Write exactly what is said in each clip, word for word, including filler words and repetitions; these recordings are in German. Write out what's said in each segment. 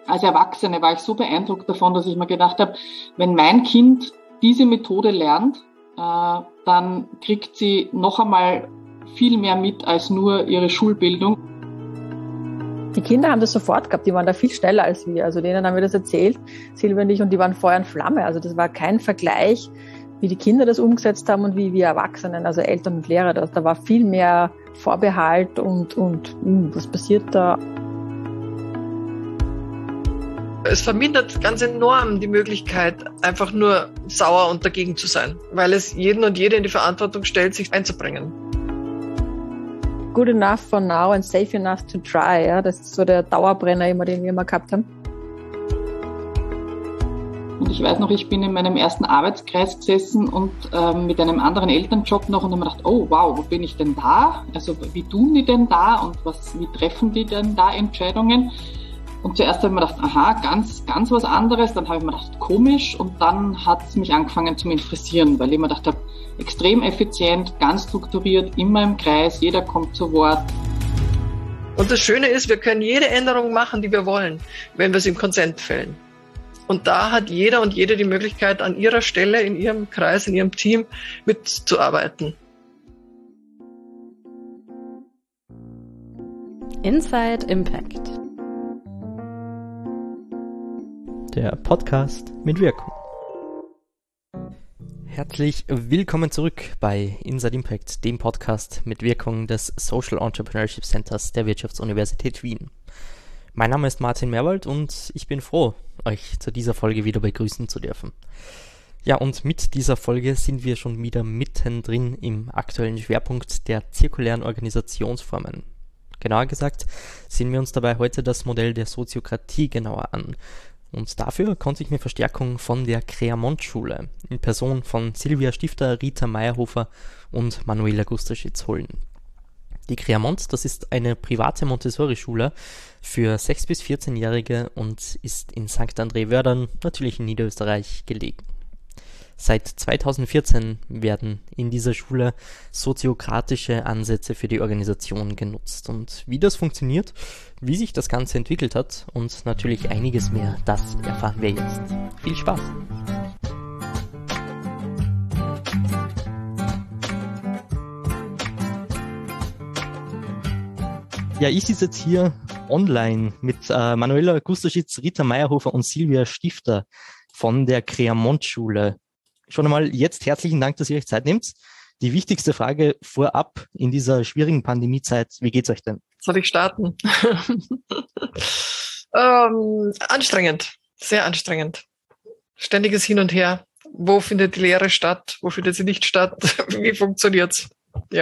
Als Erwachsene war ich so beeindruckt davon, dass ich mir gedacht habe, wenn mein Kind diese Methode lernt, äh, dann kriegt sie noch einmal viel mehr mit als nur ihre Schulbildung. Die Kinder haben das sofort gehabt, die waren da viel schneller als wir. Also denen haben wir das erzählt, Silvia und ich, und die waren Feuer und Flamme. Also das war kein Vergleich, wie die Kinder das umgesetzt haben und wie wir Erwachsenen, also Eltern und Lehrer. Das, da war viel mehr Vorbehalt und, und mh, was passiert da? Es vermindert ganz enorm die Möglichkeit, einfach nur sauer und dagegen zu sein, weil es jeden und jede in die Verantwortung stellt, sich einzubringen. Good enough for now and safe enough to try. Ja? Das ist so der Dauerbrenner, immer, den wir immer gehabt haben. Und ich weiß noch, ich bin in meinem ersten Arbeitskreis gesessen und ähm, mit einem anderen Elternjob noch und habe mir gedacht, oh wow, wo bin ich denn da? Also wie tun die denn da und was, wie treffen die denn da Entscheidungen? Und zuerst habe ich mir gedacht, aha, ganz, ganz was anderes. Dann habe ich mir gedacht, komisch. Und dann hat es mich angefangen zu interessieren, weil ich mir gedacht habe, extrem effizient, ganz strukturiert, immer im Kreis, jeder kommt zu Wort. Und das Schöne ist, wir können jede Änderung machen, die wir wollen, wenn wir es im Konsent fällen. Und da hat jeder und jede die Möglichkeit, an ihrer Stelle, in ihrem Kreis, in ihrem Team mitzuarbeiten. Inside Impact. Der Podcast mit Wirkung. Herzlich willkommen zurück bei Inside Impact, dem Podcast mit Wirkung des Social Entrepreneurship Centers der Wirtschaftsuniversität Wien. Mein Name ist Martin Merwald und ich bin froh, euch zu dieser Folge wieder begrüßen zu dürfen. Ja, und mit dieser Folge sind wir schon wieder mittendrin im aktuellen Schwerpunkt der zirkulären Organisationsformen. Genauer gesagt sehen wir uns dabei heute das Modell der Soziokratie genauer an. Und dafür konnte ich mir Verstärkung von der Creamont-Schule in Person von Silvia Stifter, Rita Meyerhofer und Manuela Gustaschitz holen. Die Creamont, das ist eine private Montessori-Schule für sechs- bis vierzehnjährige und ist in Sankt André-Wördern, natürlich in Niederösterreich, gelegen. Seit zweitausendvierzehn werden in dieser Schule soziokratische Ansätze für die Organisation genutzt. Und wie das funktioniert, wie sich das Ganze entwickelt hat und natürlich einiges mehr, das erfahren wir jetzt. Viel Spaß! Ja, ich sitze jetzt hier online mit äh, Manuela Gustaschitz, Rita Meyerhofer und Silvia Stifter von der Creamont-Schule. Schon einmal jetzt herzlichen Dank, dass ihr euch Zeit nehmt. Die wichtigste Frage vorab in dieser schwierigen Pandemiezeit, wie geht's euch denn? Soll ich starten? ähm, anstrengend, sehr anstrengend. Ständiges Hin und Her. Wo findet die Lehre statt? Wo findet sie nicht statt? Wie funktioniert's? Ja.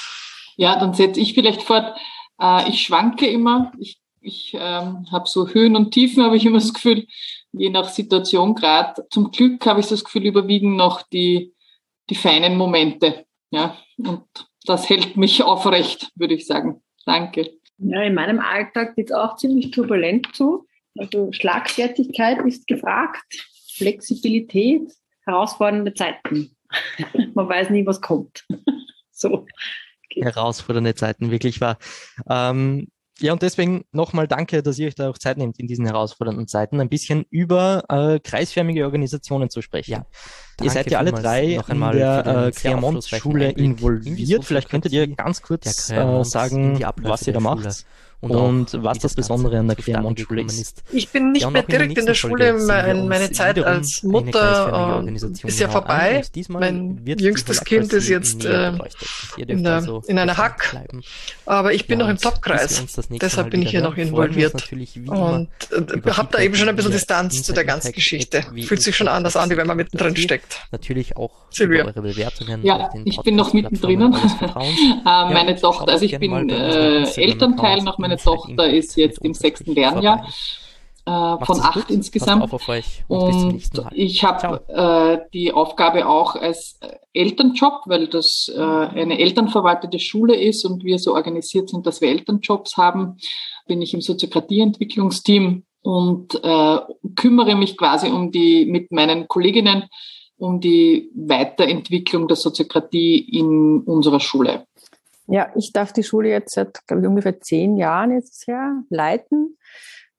Ja, dann setze ich vielleicht fort. Äh, ich schwanke immer. Ich, ich ähm, habe so Höhen und Tiefen, habe ich immer das Gefühl, je nach Situation gerade. Zum Glück habe ich das Gefühl, überwiegen noch die, die feinen Momente. Ja, und das hält mich aufrecht, würde ich sagen. Danke. Ja, in meinem Alltag geht es auch ziemlich turbulent zu. Also Schlagfertigkeit ist gefragt, Flexibilität, herausfordernde Zeiten. Man weiß nie, was kommt. So. Herausfordernde Zeiten, wirklich wahr. Ähm, ja, und deswegen nochmal danke, dass ihr euch da auch Zeit nehmt, in diesen herausfordernden Zeiten ein bisschen über äh, kreisförmige Organisationen zu sprechen. Ja, ihr seid ja alle drei noch einmal in der äh, Creamont-Schule involviert. Vielleicht könntet ihr ganz kurz äh, sagen, was ihr da macht und, und was das Besondere an der Creamont-Schule ist. Ich bin nicht ja, mehr direkt in der Schule. Meine, meine Zeit als Mutter äh, ist ja vorbei. Mein jüngstes Kind ist jetzt äh, in, der, also in einer Hack. Aber ich bin ja, noch im Topkreis. Deshalb bin ich hier noch involviert. Und äh, habe da eben schon ein bisschen Distanz zu der ganzen Geschichte. Fühlt sich schon anders an, wie wenn man mittendrin steckt. Natürlich auch Silvia. Eure Bewertungen. Ja, ich bin noch mittendrin. äh, meine Tochter, also ich bin äh, Elternteil noch. Meine Tochter ist jetzt im sechsten Lernjahr, äh, von acht gut. insgesamt. Auf euch und und ich habe äh, die Aufgabe auch als Elternjob, weil das äh, eine elternverwaltete Schule ist und wir so organisiert sind, dass wir Elternjobs haben, bin ich im Soziokratie-Entwicklungsteam und äh, kümmere mich quasi um die mit meinen Kolleginnen um die Weiterentwicklung der Soziokratie in unserer Schule. Ja, ich darf die Schule jetzt seit, glaube ich, ungefähr zehn Jahren jetzt her leiten.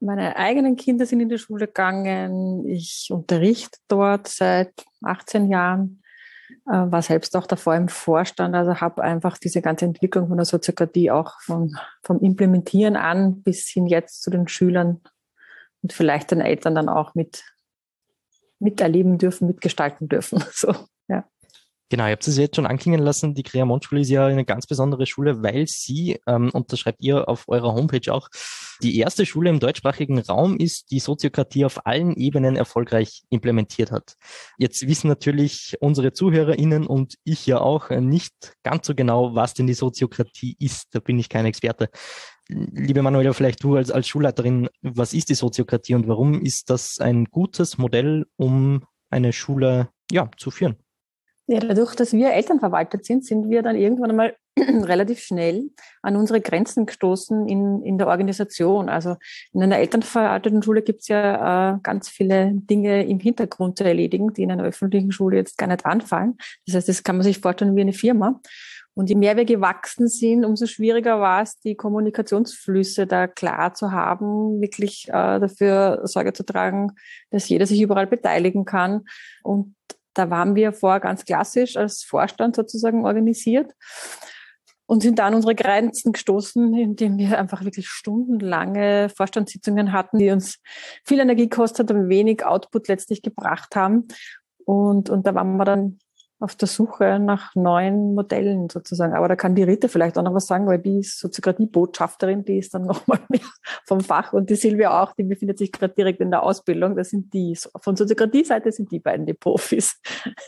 Meine eigenen Kinder sind in die Schule gegangen. Ich unterrichte dort seit achtzehn Jahren, war selbst auch davor im Vorstand, also habe einfach diese ganze Entwicklung von der Soziokratie auch von, vom Implementieren an bis hin jetzt zu den Schülern und vielleicht den Eltern dann auch mit miterleben dürfen, mitgestalten dürfen. So, ja. Genau, ihr habt es jetzt schon anklingen lassen, die Creamont-Schule ist ja eine ganz besondere Schule, weil sie, ähm, und das schreibt ihr auf eurer Homepage auch, die erste Schule im deutschsprachigen Raum ist, die Soziokratie auf allen Ebenen erfolgreich implementiert hat. Jetzt wissen natürlich unsere ZuhörerInnen und ich ja auch nicht ganz so genau, was denn die Soziokratie ist. Da bin ich kein Experte. Liebe Manuela, vielleicht du als, als Schulleiterin, was ist die Soziokratie und warum ist das ein gutes Modell, um eine Schule ja, zu führen? Ja, dadurch, dass wir elternverwaltet sind, sind wir dann irgendwann einmal relativ schnell an unsere Grenzen gestoßen in, in der Organisation. Also in einer elternverwalteten Schule gibt es ja äh, ganz viele Dinge im Hintergrund zu erledigen, die in einer öffentlichen Schule jetzt gar nicht anfallen. Das heißt, das kann man sich vorstellen wie eine Firma. Und je mehr wir gewachsen sind, umso schwieriger war es, die Kommunikationsflüsse da klar zu haben, wirklich äh, dafür Sorge zu tragen, dass jeder sich überall beteiligen kann. Und da waren wir vorher ganz klassisch als Vorstand sozusagen organisiert und sind da an unsere Grenzen gestoßen, indem wir einfach wirklich stundenlange Vorstandssitzungen hatten, die uns viel Energie gekostet und wenig Output letztlich gebracht haben. Und, und da waren wir dann auf der Suche nach neuen Modellen sozusagen. Aber da kann die Rita vielleicht auch noch was sagen, weil die ist Soziokratie-Botschafterin, die ist dann nochmal mehr vom Fach. Und die Silvia auch, die befindet sich gerade direkt in der Ausbildung. Das sind die, von Soziokratie-Seite sind die beiden die Profis.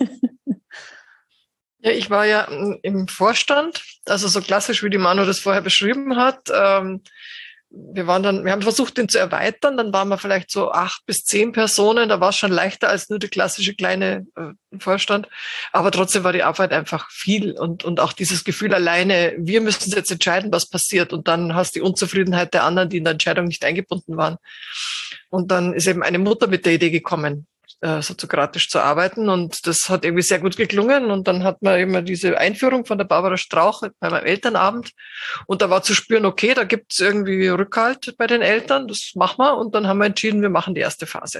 Ja, ich war ja im Vorstand, also so klassisch, wie die Manu das vorher beschrieben hat. Ähm, Wir waren dann, wir haben versucht, den zu erweitern. Dann waren wir vielleicht so acht bis zehn Personen. Da war es schon leichter als nur der klassische kleine äh, Vorstand. Aber trotzdem war die Arbeit einfach viel und, und auch dieses Gefühl alleine, wir müssen jetzt entscheiden, was passiert. Und dann hast du die Unzufriedenheit der anderen, die in der Entscheidung nicht eingebunden waren. Und dann ist eben eine Mutter mit der Idee gekommen, äh, soziokratisch zu arbeiten. Und das hat irgendwie sehr gut geklungen. Und dann hat man immer diese Einführung von der Barbara Strauch bei meinem Elternabend. Und da war zu spüren, okay, da gibt es irgendwie Rückhalt bei den Eltern. Das machen wir. Und dann haben wir entschieden, wir machen die erste Phase.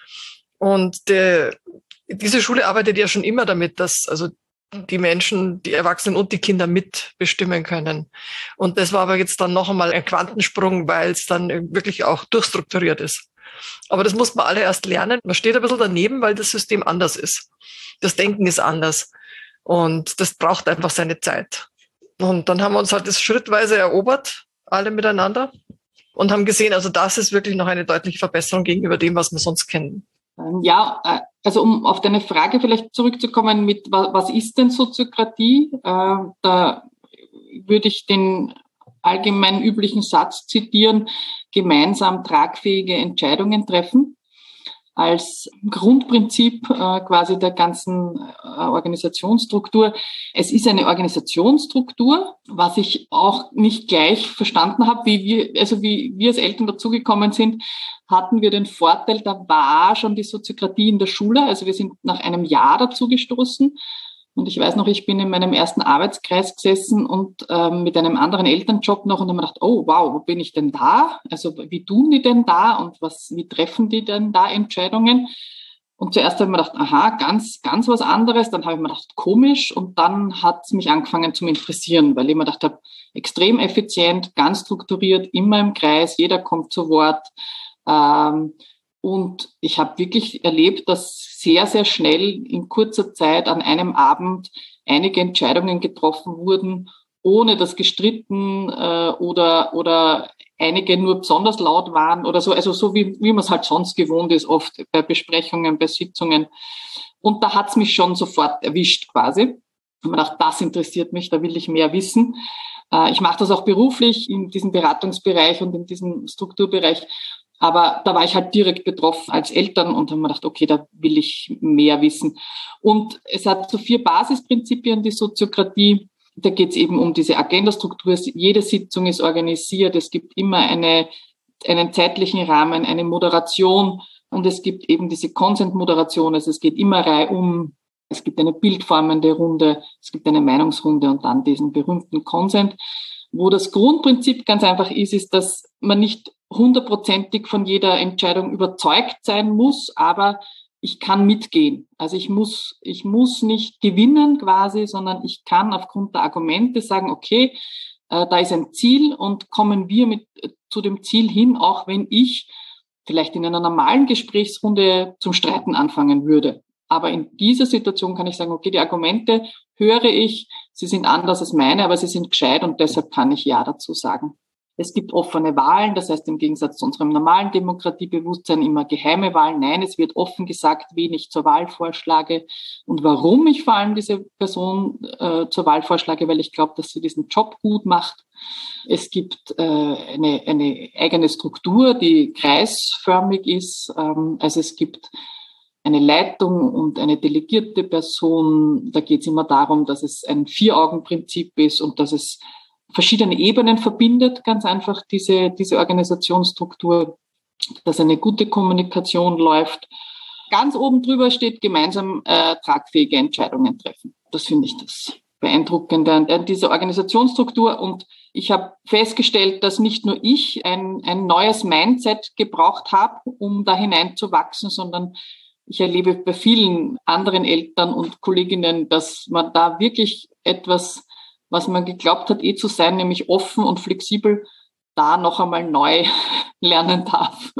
Und der, diese Schule arbeitet ja schon immer damit, dass also die Menschen, die Erwachsenen und die Kinder mitbestimmen können. Und das war aber jetzt dann noch einmal ein Quantensprung, weil es dann wirklich auch durchstrukturiert ist. Aber das muss man alle erst lernen. Man steht ein bisschen daneben, weil das System anders ist. Das Denken ist anders. Und das braucht einfach seine Zeit. Und dann haben wir uns halt das schrittweise erobert, alle miteinander, und haben gesehen, also das ist wirklich noch eine deutliche Verbesserung gegenüber dem, was wir sonst kennen. Ja, also um auf deine Frage vielleicht zurückzukommen mit, was ist denn Soziokratie? Da würde ich den allgemein üblichen Satz zitieren, gemeinsam tragfähige Entscheidungen treffen. Als Grundprinzip äh, quasi der ganzen äh, Organisationsstruktur. Es ist eine Organisationsstruktur, was ich auch nicht gleich verstanden habe, wie wir, also wie wir als Eltern dazugekommen sind, hatten wir den Vorteil, da war schon die Soziokratie in der Schule, also wir sind nach einem Jahr dazu gestoßen. Und ich weiß noch, ich bin in meinem ersten Arbeitskreis gesessen und ähm, mit einem anderen Elternjob noch und habe mir gedacht, oh wow, wo bin ich denn da? Also wie tun die denn da und was, wie treffen die denn da Entscheidungen? Und zuerst habe ich mir gedacht, aha, ganz, ganz was anderes. Dann habe ich mir gedacht, komisch. Und dann hat es mich angefangen zu interessieren, weil ich mir gedacht habe, extrem effizient, ganz strukturiert, immer im Kreis, jeder kommt zu Wort. Ähm, Und ich habe wirklich erlebt, dass sehr, sehr schnell in kurzer Zeit an einem Abend einige Entscheidungen getroffen wurden, ohne dass gestritten äh, oder oder einige nur besonders laut waren oder so. Also so wie, wie man es halt sonst gewohnt ist, oft bei Besprechungen, bei Sitzungen. Und da hat's mich schon sofort erwischt quasi. Ich habe mir gedacht, das interessiert mich, da will ich mehr wissen. Äh, ich mache das auch beruflich in diesem Beratungsbereich und in diesem Strukturbereich. Aber da war ich halt direkt betroffen als Eltern und habe mir gedacht, okay, da will ich mehr wissen. Und es hat so vier Basisprinzipien, die Soziokratie. Da geht es eben um diese Agendastruktur. Jede Sitzung ist organisiert. Es gibt immer eine, einen zeitlichen Rahmen, eine Moderation. Und es gibt eben diese Consent-Moderation. Also es geht immer reihum. Es gibt eine bildformende Runde. Es gibt eine Meinungsrunde und dann diesen berühmten Consent. Wo das Grundprinzip ganz einfach ist, ist, dass man nicht hundertprozentig von jeder Entscheidung überzeugt sein muss, aber ich kann mitgehen. Also ich muss, ich muss nicht gewinnen quasi, sondern ich kann aufgrund der Argumente sagen, okay, äh, da ist ein Ziel und kommen wir mit äh, zu dem Ziel hin, auch wenn ich vielleicht in einer normalen Gesprächsrunde zum Streiten anfangen würde. Aber in dieser Situation kann ich sagen, okay, die Argumente höre ich, sie sind anders als meine, aber sie sind gescheit und deshalb kann ich Ja dazu sagen. Es gibt offene Wahlen, das heißt im Gegensatz zu unserem normalen Demokratiebewusstsein immer geheime Wahlen. Nein, es wird offen gesagt, wen ich zur Wahl vorschlage und warum ich vor allem diese Person äh, zur Wahl vorschlage, weil ich glaube, dass sie diesen Job gut macht. Es gibt äh, eine, eine eigene Struktur, die kreisförmig ist. Ähm, also es gibt eine Leitung und eine delegierte Person. Da geht es immer darum, dass es ein Vier-Augen-Prinzip ist und dass es verschiedene Ebenen verbindet, ganz einfach diese, diese Organisationsstruktur, dass eine gute Kommunikation läuft. Ganz oben drüber steht gemeinsam äh, tragfähige Entscheidungen treffen. Das finde ich das Beeindruckende an dieser Organisationsstruktur. Und ich habe festgestellt, dass nicht nur ich ein, ein neues Mindset gebraucht habe, um da hineinzuwachsen, sondern ich erlebe bei vielen anderen Eltern und Kolleginnen, dass man da wirklich etwas, was man geglaubt hat, eh zu sein, nämlich offen und flexibel, da noch einmal neu lernen darf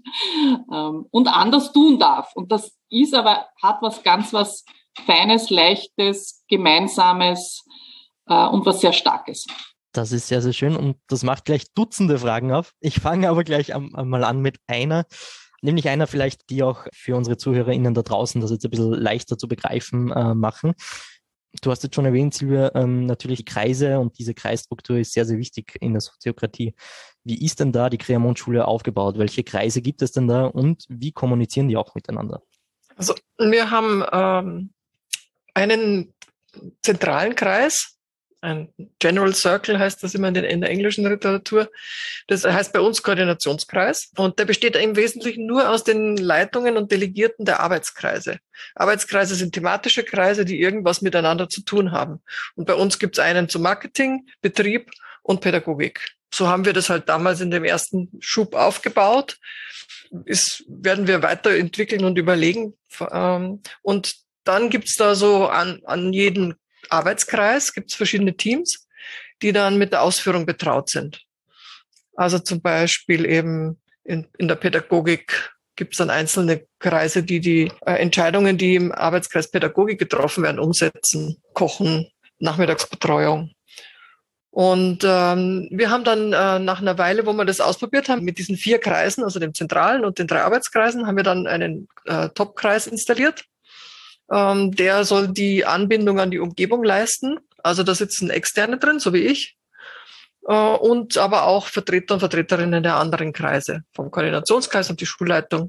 und anders tun darf. Und das ist aber, hat was ganz was Feines, Leichtes, Gemeinsames äh, und was sehr Starkes. Das ist sehr, sehr schön und das macht gleich Dutzende Fragen auf. Ich fange aber gleich einmal an mit einer, nämlich einer vielleicht, die auch für unsere ZuhörerInnen da draußen das jetzt ein bisschen leichter zu begreifen äh, machen. Du hast jetzt schon erwähnt, Silvia, ähm, natürlich die Kreise und diese Kreisstruktur ist sehr, sehr wichtig in der Soziokratie. Wie ist denn da die Clermont-Schule aufgebaut? Welche Kreise gibt es denn da und wie kommunizieren die auch miteinander? Also wir haben ähm, einen zentralen Kreis, ein General Circle heißt das immer in, den, in der englischen Literatur. Das heißt bei uns Koordinationskreis. Und der besteht im Wesentlichen nur aus den Leitungen und Delegierten der Arbeitskreise. Arbeitskreise sind thematische Kreise, die irgendwas miteinander zu tun haben. Und bei uns gibt es einen zu Marketing, Betrieb und Pädagogik. So haben wir das halt damals in dem ersten Schub aufgebaut. Ist, werden wir weiterentwickeln und überlegen. Und dann gibt's da so an, an jeden Arbeitskreis gibt es verschiedene Teams, die dann mit der Ausführung betraut sind. Also zum Beispiel eben in, in der Pädagogik gibt es dann einzelne Kreise, die die äh, Entscheidungen, die im Arbeitskreis Pädagogik getroffen werden, umsetzen, kochen, Nachmittagsbetreuung. Und ähm, wir haben dann äh, nach einer Weile, wo wir das ausprobiert haben, mit diesen vier Kreisen, also dem zentralen und den drei Arbeitskreisen, haben wir dann einen äh, Top-Kreis installiert. Ähm, der soll die Anbindung an die Umgebung leisten. Also da sitzen Externe drin, so wie ich, äh, und aber auch Vertreter und Vertreterinnen der anderen Kreise, vom Koordinationskreis und die Schulleitung.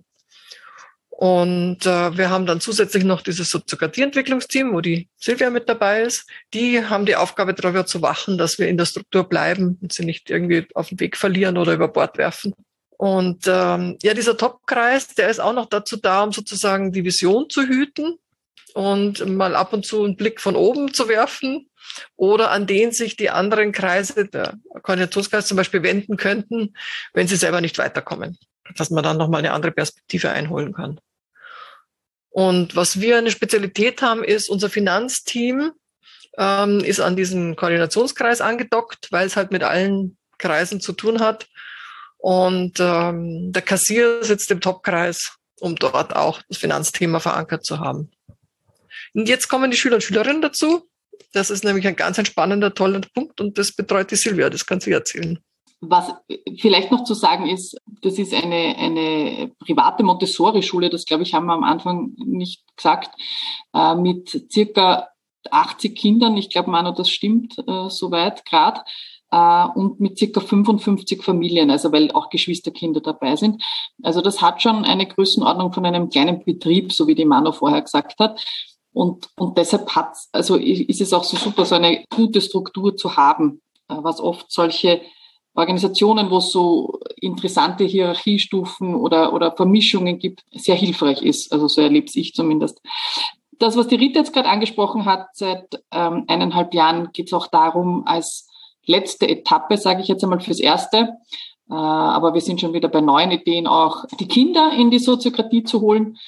Und äh, wir haben dann zusätzlich noch dieses Soziokratie-Entwicklungsteam, wo die Silvia mit dabei ist. Die haben die Aufgabe, darüber zu wachen, dass wir in der Struktur bleiben und sie nicht irgendwie auf den Weg verlieren oder über Bord werfen. Und ähm, ja, dieser Top-Kreis, der ist auch noch dazu da, um sozusagen die Vision zu hüten und mal ab und zu einen Blick von oben zu werfen oder an den sich die anderen Kreise, der Koordinationskreis zum Beispiel, wenden könnten, wenn sie selber nicht weiterkommen, dass man dann nochmal eine andere Perspektive einholen kann. Und was wir eine Spezialität haben, ist, unser Finanzteam ähm, ist an diesen Koordinationskreis angedockt, weil es halt mit allen Kreisen zu tun hat. Und ähm, der Kassier sitzt im Topkreis, um dort auch das Finanzthema verankert zu haben. Und jetzt kommen die Schüler und Schülerinnen dazu. Das ist nämlich ein ganz spannender, toller Punkt und das betreut die Silvia, das kann sie erzählen. Was vielleicht noch zu sagen ist, das ist eine, eine private Montessori-Schule, das glaube ich haben wir am Anfang nicht gesagt, äh, mit circa achtzig Kindern, ich glaube Manu, das stimmt äh, soweit gerade, äh, und mit circa fünfundfünfzig Familien, also weil auch Geschwisterkinder dabei sind. Also das hat schon eine Größenordnung von einem kleinen Betrieb, so wie die Manu vorher gesagt hat. Und, und deshalb hat's, also ist es auch so super, so eine gute Struktur zu haben, was oft solche Organisationen, wo es so interessante Hierarchiestufen oder, oder Vermischungen gibt, sehr hilfreich ist. Also so erlebe ich zumindest. Das, was die Rita jetzt gerade angesprochen hat, seit ähm, eineinhalb Jahren geht es auch darum, als letzte Etappe, sage ich jetzt einmal fürs Erste, Aber wir sind schon wieder bei neuen Ideen, auch die Kinder in die Soziokratie zu holen,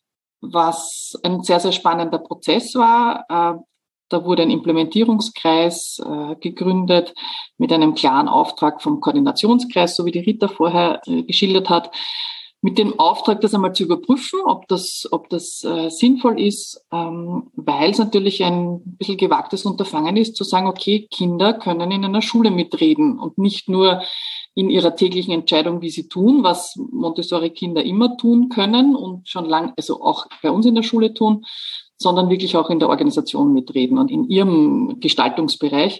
was ein sehr, sehr spannender Prozess war. Da wurde ein Implementierungskreis gegründet mit einem klaren Auftrag vom Koordinationskreis, so wie die Rita vorher geschildert hat, mit dem Auftrag, das einmal zu überprüfen, ob das, ob das äh, sinnvoll ist, ähm, weil es natürlich ein bisschen gewagtes Unterfangen ist, zu sagen, okay, Kinder können in einer Schule mitreden und nicht nur in ihrer täglichen Entscheidung, wie sie tun, was Montessori-Kinder immer tun können und schon lang, also auch bei uns in der Schule tun, sondern wirklich auch in der Organisation mitreden und in ihrem Gestaltungsbereich.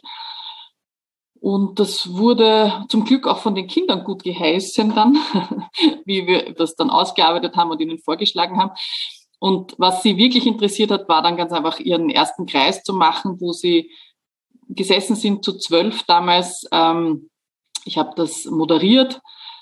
Und das wurde zum Glück auch von den Kindern gut geheißen dann, wie wir das dann ausgearbeitet haben und ihnen vorgeschlagen haben. Und was sie wirklich interessiert hat, war dann ganz einfach ihren ersten Kreis zu machen, wo sie gesessen sind zu zwölf damals. Ähm, ich habe das moderiert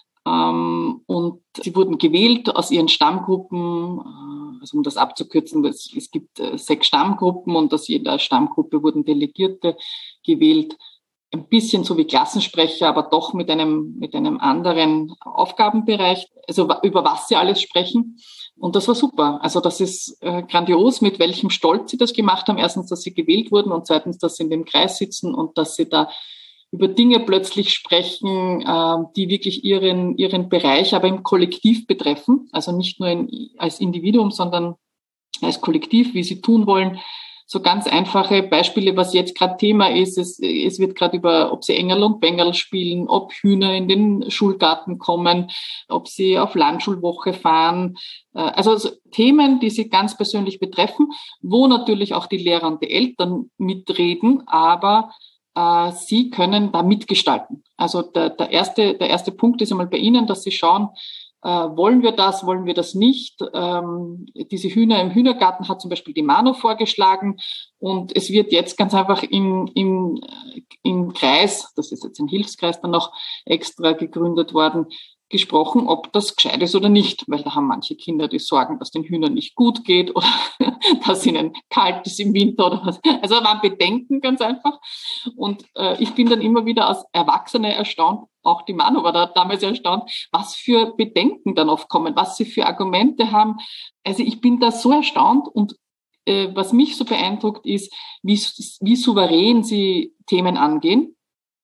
ähm, und sie wurden gewählt aus ihren Stammgruppen. Äh, also um das abzukürzen, es, es gibt äh, sechs Stammgruppen und aus jeder Stammgruppe wurden Delegierte gewählt. Ein bisschen so wie Klassensprecher, aber doch mit einem, mit einem anderen Aufgabenbereich, also über was sie alles sprechen. Und das war super. Also das ist äh, grandios, mit welchem Stolz sie das gemacht haben. Erstens, dass sie gewählt wurden und zweitens, dass sie in dem Kreis sitzen und dass sie da über Dinge plötzlich sprechen, äh, die wirklich ihren, ihren Bereich, aber im Kollektiv betreffen. Also nicht nur in, als Individuum, sondern als Kollektiv, wie sie tun wollen. So ganz einfache Beispiele, was jetzt gerade Thema ist. Es, es wird gerade über, ob sie Engerl und Bengerl spielen, ob Hühner in den Schulgarten kommen, ob sie auf Landschulwoche fahren. Also Themen, die sie ganz persönlich betreffen, wo natürlich auch die Lehrer und die Eltern mitreden, aber äh, sie können da mitgestalten. Also der, der erste, der erste Punkt ist einmal bei Ihnen, dass Sie schauen, Äh, wollen wir das, wollen wir das nicht? Ähm, diese Hühner im Hühnergarten hat zum Beispiel die Mano vorgeschlagen und es wird jetzt ganz einfach im, im, im Kreis, das ist jetzt ein Hilfskreis dann noch extra gegründet worden, gesprochen, ob das gescheit ist oder nicht, weil da haben manche Kinder die Sorgen, dass den Hühnern nicht gut geht oder dass ihnen kalt ist im Winter oder was. Also da waren Bedenken ganz einfach. Und äh, ich bin dann immer wieder als Erwachsene erstaunt, auch die Manu war da damals erstaunt, was für Bedenken dann oft kommen, was sie für Argumente haben. Also ich bin da so erstaunt und äh, was mich so beeindruckt ist, wie, wie souverän sie Themen angehen,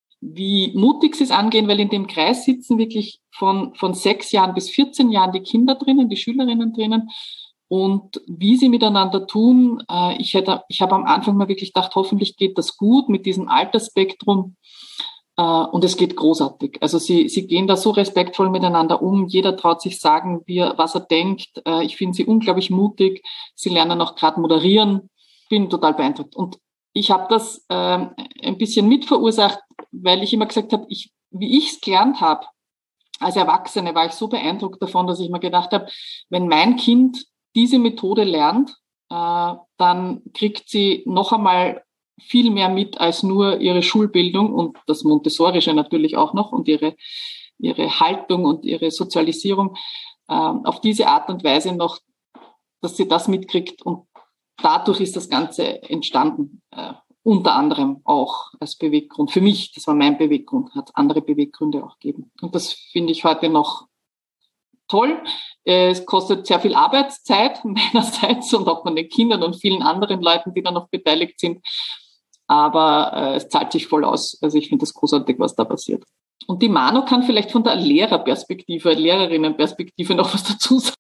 wie mutig sie es angehen, weil in dem Kreis sitzen wirklich von, von sechs Jahren bis vierzehn Jahren die Kinder drinnen, die Schülerinnen drinnen und wie sie miteinander tun. Äh, ich hätte, ich habe am Anfang mal wirklich gedacht, hoffentlich geht das gut mit diesem Altersspektrum äh, und es geht großartig. Also sie, sie gehen da so respektvoll miteinander um. Jeder traut sich sagen, wie er, was er denkt. Äh, ich finde sie unglaublich mutig. Sie lernen auch gerade moderieren. Bin total beeindruckt. Und ich habe das äh, ein bisschen mitverursacht, weil ich immer gesagt habe, ich, wie ich es gelernt habe, als Erwachsene war ich so beeindruckt davon, dass ich mir gedacht habe, wenn mein Kind diese Methode lernt, äh, dann kriegt sie noch einmal viel mehr mit als nur ihre Schulbildung und das Montessorische natürlich auch noch und ihre, ihre Haltung und ihre Sozialisierung äh, auf diese Art und Weise noch, dass sie das mitkriegt und dadurch ist das Ganze entstanden, äh, unter anderem auch als Beweggrund. Für mich, das war mein Beweggrund, hat andere Beweggründe auch gegeben. Und das finde ich heute noch toll. Es kostet sehr viel Arbeitszeit meinerseits und auch von den Kindern und vielen anderen Leuten, die da noch beteiligt sind. Aber äh, es zahlt sich voll aus. Also ich finde das großartig, was da passiert. Und die Manu kann vielleicht von der Lehrerperspektive, Lehrerinnenperspektive noch was dazu sagen.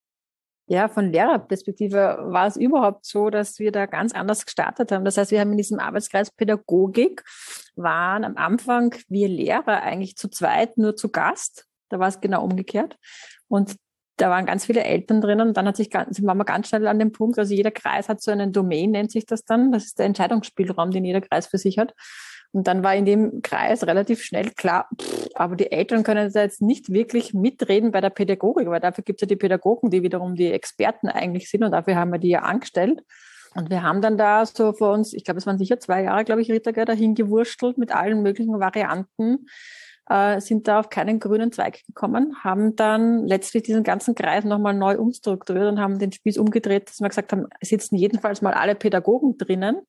Ja, von Lehrerperspektive war es überhaupt so, dass wir da ganz anders gestartet haben. Das heißt, wir haben in diesem Arbeitskreis Pädagogik, waren am Anfang wir Lehrer eigentlich zu zweit nur zu Gast. Da war es genau umgekehrt. Und da waren ganz viele Eltern drinnen. Und dann hat sich ganz, waren wir ganz schnell an dem Punkt, also jeder Kreis hat so einen Domain, nennt sich das dann. Das ist der Entscheidungsspielraum, den jeder Kreis für sich hat. Und dann war in dem Kreis relativ schnell klar, pff, aber die Eltern können da jetzt nicht wirklich mitreden bei der Pädagogik, weil dafür gibt es ja die Pädagogen, die wiederum die Experten eigentlich sind und dafür haben wir die ja angestellt. Und wir haben dann da so vor uns, ich glaube, es waren sicher zwei Jahre, glaube ich, Rita, dahin gewurstelt mit allen möglichen Varianten, äh, sind da auf keinen grünen Zweig gekommen, haben dann letztlich diesen ganzen Kreis nochmal neu umstrukturiert und haben den Spieß umgedreht, dass wir gesagt haben, es sitzen jedenfalls mal alle Pädagogen drinnen.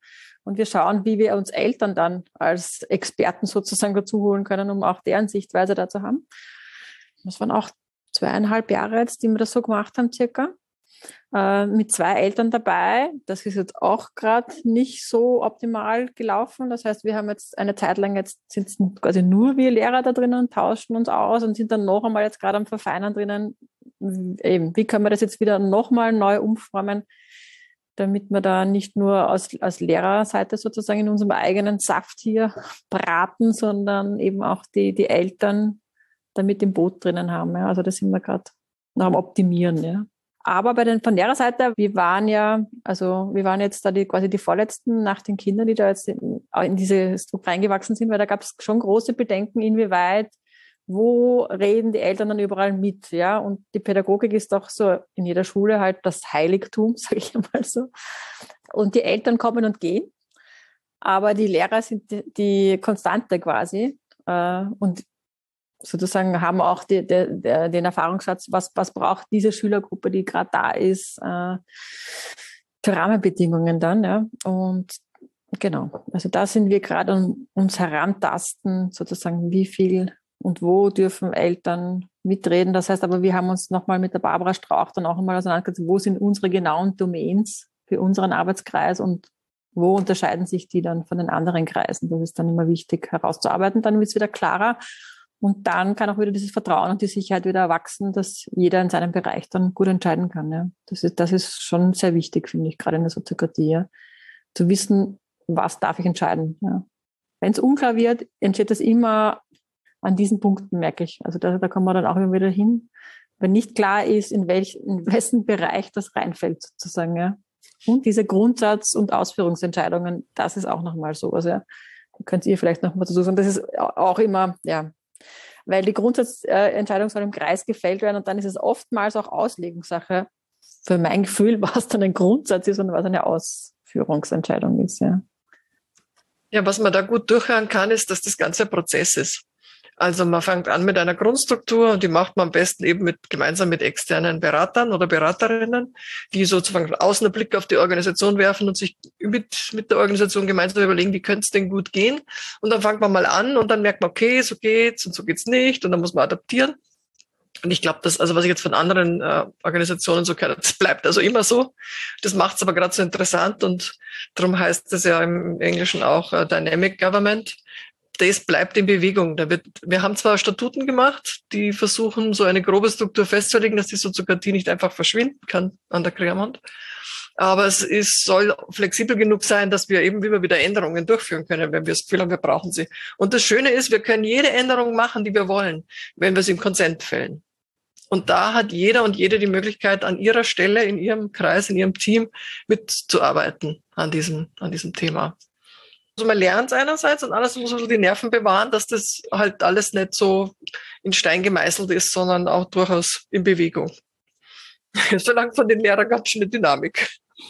Und wir schauen, wie wir uns Eltern dann als Experten sozusagen dazu holen können, um auch deren Sichtweise da zu haben. Das waren auch zweieinhalb Jahre jetzt, die wir das so gemacht haben, circa. Äh, mit zwei Eltern dabei. Das ist jetzt auch gerade nicht so optimal gelaufen. Das heißt, wir haben jetzt eine Zeit lang, jetzt sind es quasi nur wir Lehrer da drinnen und tauschen uns aus und sind dann noch einmal jetzt gerade am Verfeinern drinnen. Eben, wie können wir das jetzt wieder nochmal neu umformen, damit wir da nicht nur aus, aus Lehrerseite sozusagen in unserem eigenen Saft hier braten, sondern eben auch die, die Eltern da mit im Boot drinnen haben. Ja. Also da sind wir gerade noch am Optimieren. Ja. Aber bei den, von Lehrerseite, wir waren ja, also wir waren jetzt da die, quasi die Vorletzten nach den Kindern, die da jetzt in, in diese Struktur reingewachsen sind, weil da gab es schon große Bedenken, inwieweit, wo reden die Eltern dann überall mit, ja, und die Pädagogik ist doch so in jeder Schule halt das Heiligtum, sage ich einmal so, und die Eltern kommen und gehen, aber die Lehrer sind die, die Konstante quasi äh, und sozusagen haben auch die, die, die, den Erfahrungsschatz, was, was braucht diese Schülergruppe, die gerade da ist, äh, für Rahmenbedingungen dann, ja, und genau, also da sind wir gerade um uns herantasten, sozusagen, wie viel und wo dürfen Eltern mitreden. Das heißt aber, wir haben uns nochmal mit der Barbara Strauch dann auch einmal auseinandergesetzt, wo sind unsere genauen Domains für unseren Arbeitskreis und wo unterscheiden sich die dann von den anderen Kreisen. Das ist dann immer wichtig herauszuarbeiten. Dann wird es wieder klarer und dann kann auch wieder dieses Vertrauen und die Sicherheit wieder erwachsen, dass jeder in seinem Bereich dann gut entscheiden kann. Ja. Das ist, das ist schon sehr wichtig, finde ich, gerade in der Soziokratie, ja. Zu wissen, was darf ich entscheiden. Ja. Wenn es unklar wird, entsteht das immer an diesen Punkten, merke ich. Also da, da kommen wir dann auch immer wieder hin, wenn nicht klar ist, in, welch, in wessen Bereich das reinfällt, sozusagen. Ja. Und diese Grundsatz- und Ausführungsentscheidungen, das ist auch nochmal so. Also ja, da könnt ihr vielleicht nochmal dazu sagen. Das ist auch immer, ja, weil die Grundsatzentscheidung soll im Kreis gefällt werden und dann ist es oftmals auch Auslegungssache, für mein Gefühl, was dann ein Grundsatz ist und was eine Ausführungsentscheidung ist. Ja, ja, was man da gut durchhören kann, ist, dass das Ganze ein Prozess ist. Also man fängt an mit einer Grundstruktur und die macht man am besten eben mit, gemeinsam mit externen Beratern oder Beraterinnen, die sozusagen von außen einen Blick auf die Organisation werfen und sich mit, mit der Organisation gemeinsam überlegen, wie könnte es denn gut gehen. Und dann fängt man mal an und dann merkt man, okay, so geht's und so geht's nicht und dann muss man adaptieren. Und ich glaube, dass, also was ich jetzt von anderen äh, Organisationen so kenne, das bleibt also immer so. Das macht es aber gerade so interessant und darum heißt es ja im Englischen auch äh, Dynamic Government. Das bleibt in Bewegung. Da wird, wir haben zwar Statuten gemacht, die versuchen, so eine grobe Struktur festzulegen, dass die Soziokratie nicht einfach verschwinden kann an der Querwand. Aber es ist, soll flexibel genug sein, dass wir eben immer wieder Änderungen durchführen können, wenn wir das Gefühl haben, wir brauchen sie. Und das Schöne ist, wir können jede Änderung machen, die wir wollen, wenn wir sie im Konsent fällen. Und da hat jeder und jede die Möglichkeit, an ihrer Stelle, in ihrem Kreis, in ihrem Team mitzuarbeiten an diesem, an diesem Thema. Also man lernt einerseits und andererseits muss man die Nerven bewahren, dass das halt alles nicht so in Stein gemeißelt ist, sondern auch durchaus in Bewegung. Solange von den Lehrern ganz schöne Dynamik.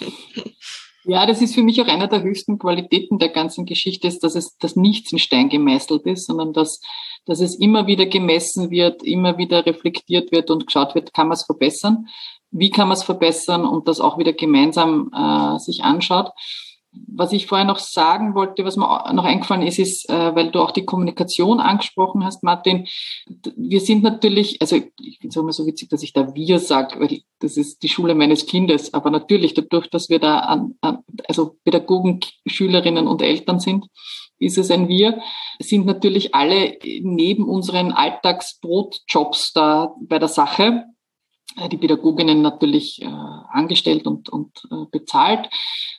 Ja, das ist für mich auch einer der höchsten Qualitäten der ganzen Geschichte, ist, dass es, dass nichts in Stein gemeißelt ist, sondern dass, dass es immer wieder gemessen wird, immer wieder reflektiert wird und geschaut wird, kann man es verbessern? Wie kann man es verbessern? Und das auch wieder gemeinsam äh, sich anschaut. Was ich vorher noch sagen wollte, was mir noch eingefallen ist, ist, äh, weil du auch die Kommunikation angesprochen hast, Martin, wir sind natürlich, also ich finde es auch immer so witzig, dass ich da wir sage, weil das ist die Schule meines Kindes, aber natürlich dadurch, dass wir da an, an, also Pädagogen, Schülerinnen und Eltern sind, ist es ein Wir, sind natürlich alle neben unseren Alltagsbrotjobs da bei der Sache. Die Pädagoginnen natürlich äh, angestellt und, und äh, bezahlt,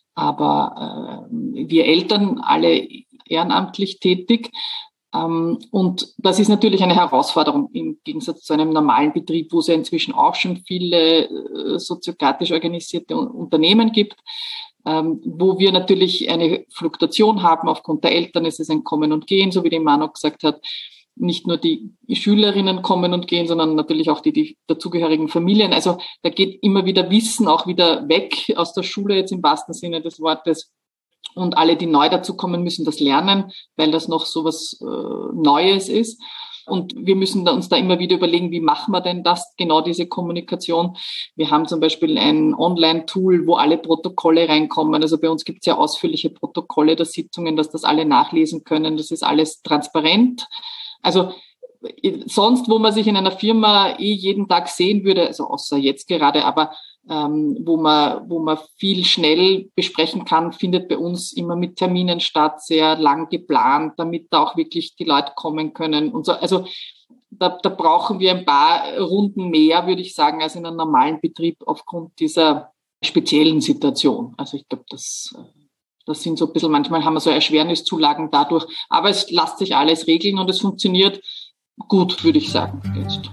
aber äh, wir Eltern alle ehrenamtlich tätig. Ähm, und das ist natürlich eine Herausforderung im Gegensatz zu einem normalen Betrieb, wo es ja inzwischen auch schon viele äh, soziokratisch organisierte Unternehmen gibt, ähm, wo wir natürlich eine Fluktuation haben. Aufgrund der Eltern ist es ein Kommen und Gehen, so wie die Manu gesagt hat. Nicht nur die Schülerinnen kommen und gehen, sondern natürlich auch die, die dazugehörigen Familien. Also da geht immer wieder Wissen auch wieder weg aus der Schule, jetzt im wahrsten Sinne des Wortes. Und alle, die neu dazukommen, müssen das lernen, weil das noch so was äh, Neues ist. Und wir müssen uns da immer wieder überlegen, wie machen wir denn das, genau diese Kommunikation. Wir haben zum Beispiel ein Online-Tool, wo alle Protokolle reinkommen. Also bei uns gibt es ja ausführliche Protokolle der Sitzungen, dass das alle nachlesen können. Das ist alles transparent. Also sonst, wo man sich in einer Firma eh jeden Tag sehen würde, also außer jetzt gerade, aber ähm, wo man wo man viel schnell besprechen kann, findet bei uns immer mit Terminen statt, sehr lang geplant, damit da auch wirklich die Leute kommen können und so. Also da, da brauchen wir ein paar Runden mehr, würde ich sagen, als in einem normalen Betrieb aufgrund dieser speziellen Situation. Also ich glaube, das das sind so ein bisschen, manchmal haben wir so Erschwerniszulagen dadurch, aber es lässt sich alles regeln und es funktioniert gut, würde ich sagen, jetzt.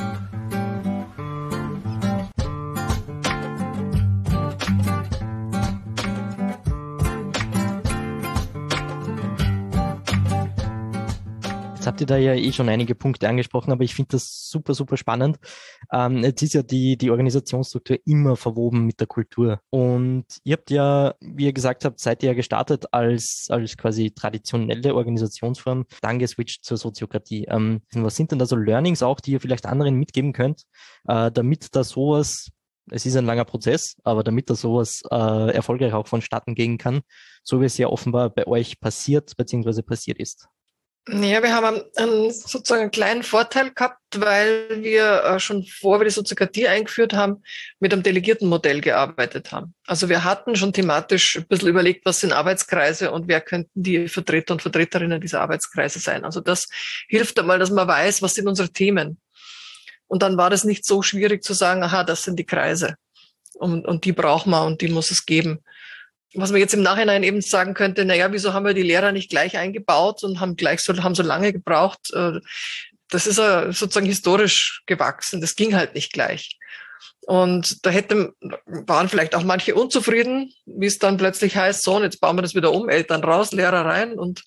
Jetzt habt ihr da ja eh schon einige Punkte angesprochen, aber ich finde das super, super spannend. Ähm, jetzt ist ja die, die Organisationsstruktur immer verwoben mit der Kultur. Und ihr habt ja, wie ihr gesagt habt, seid ihr ja gestartet als, als quasi traditionelle Organisationsform, dann geswitcht zur Soziokratie. Ähm, was sind denn da so Learnings auch, die ihr vielleicht anderen mitgeben könnt, äh, damit da sowas, es ist ein langer Prozess, aber damit da sowas äh, erfolgreich auch vonstatten gehen kann, so wie es ja offenbar bei euch passiert bzw. passiert ist? Ja, wir haben einen, sozusagen einen kleinen Vorteil gehabt, weil wir äh, schon vor wir die Soziokratie eingeführt haben, mit einem Delegiertenmodell gearbeitet haben. Also wir hatten schon thematisch ein bisschen überlegt, was sind Arbeitskreise und wer könnten die Vertreter und Vertreterinnen dieser Arbeitskreise sein. Also das hilft einmal, dass man weiß, was sind unsere Themen. Und dann war das nicht so schwierig zu sagen, aha, das sind die Kreise und, und die brauchen wir und die muss es geben. Was man jetzt im Nachhinein eben sagen könnte, na ja, wieso haben wir die Lehrer nicht gleich eingebaut und haben gleich so, haben so lange gebraucht? Das ist sozusagen historisch gewachsen. Das ging halt nicht gleich. Und da hätte, waren vielleicht auch manche unzufrieden, wie es dann plötzlich heißt, so, und jetzt bauen wir das wieder um, Eltern raus, Lehrer rein. Und,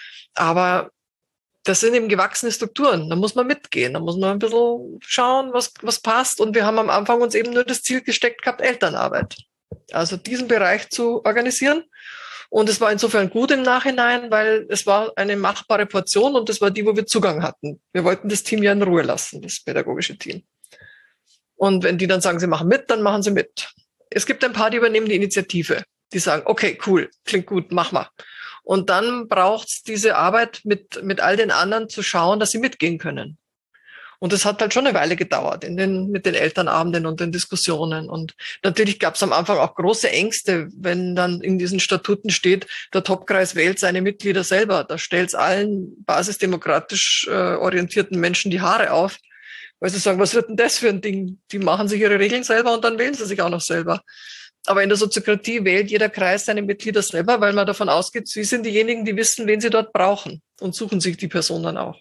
aber das sind eben gewachsene Strukturen. Da muss man mitgehen. Da muss man ein bisschen schauen, was, was passt. Und wir haben am Anfang uns eben nur das Ziel gesteckt gehabt, Elternarbeit. Also diesen Bereich zu organisieren. Und es war insofern gut im Nachhinein, weil es war eine machbare Portion und das war die, wo wir Zugang hatten. Wir wollten das Team ja in Ruhe lassen, das pädagogische Team. Und wenn die dann sagen, sie machen mit, dann machen sie mit. Es gibt ein paar, die übernehmen die Initiative. Die sagen, okay, cool, klingt gut, mach mal. Und dann braucht es diese Arbeit mit, mit all den anderen zu schauen, dass sie mitgehen können. Und das hat halt schon eine Weile gedauert in den, mit den Elternabenden und den Diskussionen. Und natürlich gab es am Anfang auch große Ängste, wenn dann in diesen Statuten steht, der Topkreis wählt seine Mitglieder selber. Da stellt es allen basisdemokratisch äh, orientierten Menschen die Haare auf, weil sie sagen, was wird denn das für ein Ding? Die machen sich ihre Regeln selber und dann wählen sie sich auch noch selber. Aber in der Soziokratie wählt jeder Kreis seine Mitglieder selber, weil man davon ausgeht, sie sind diejenigen, die wissen, wen sie dort brauchen und suchen sich die Person dann auch.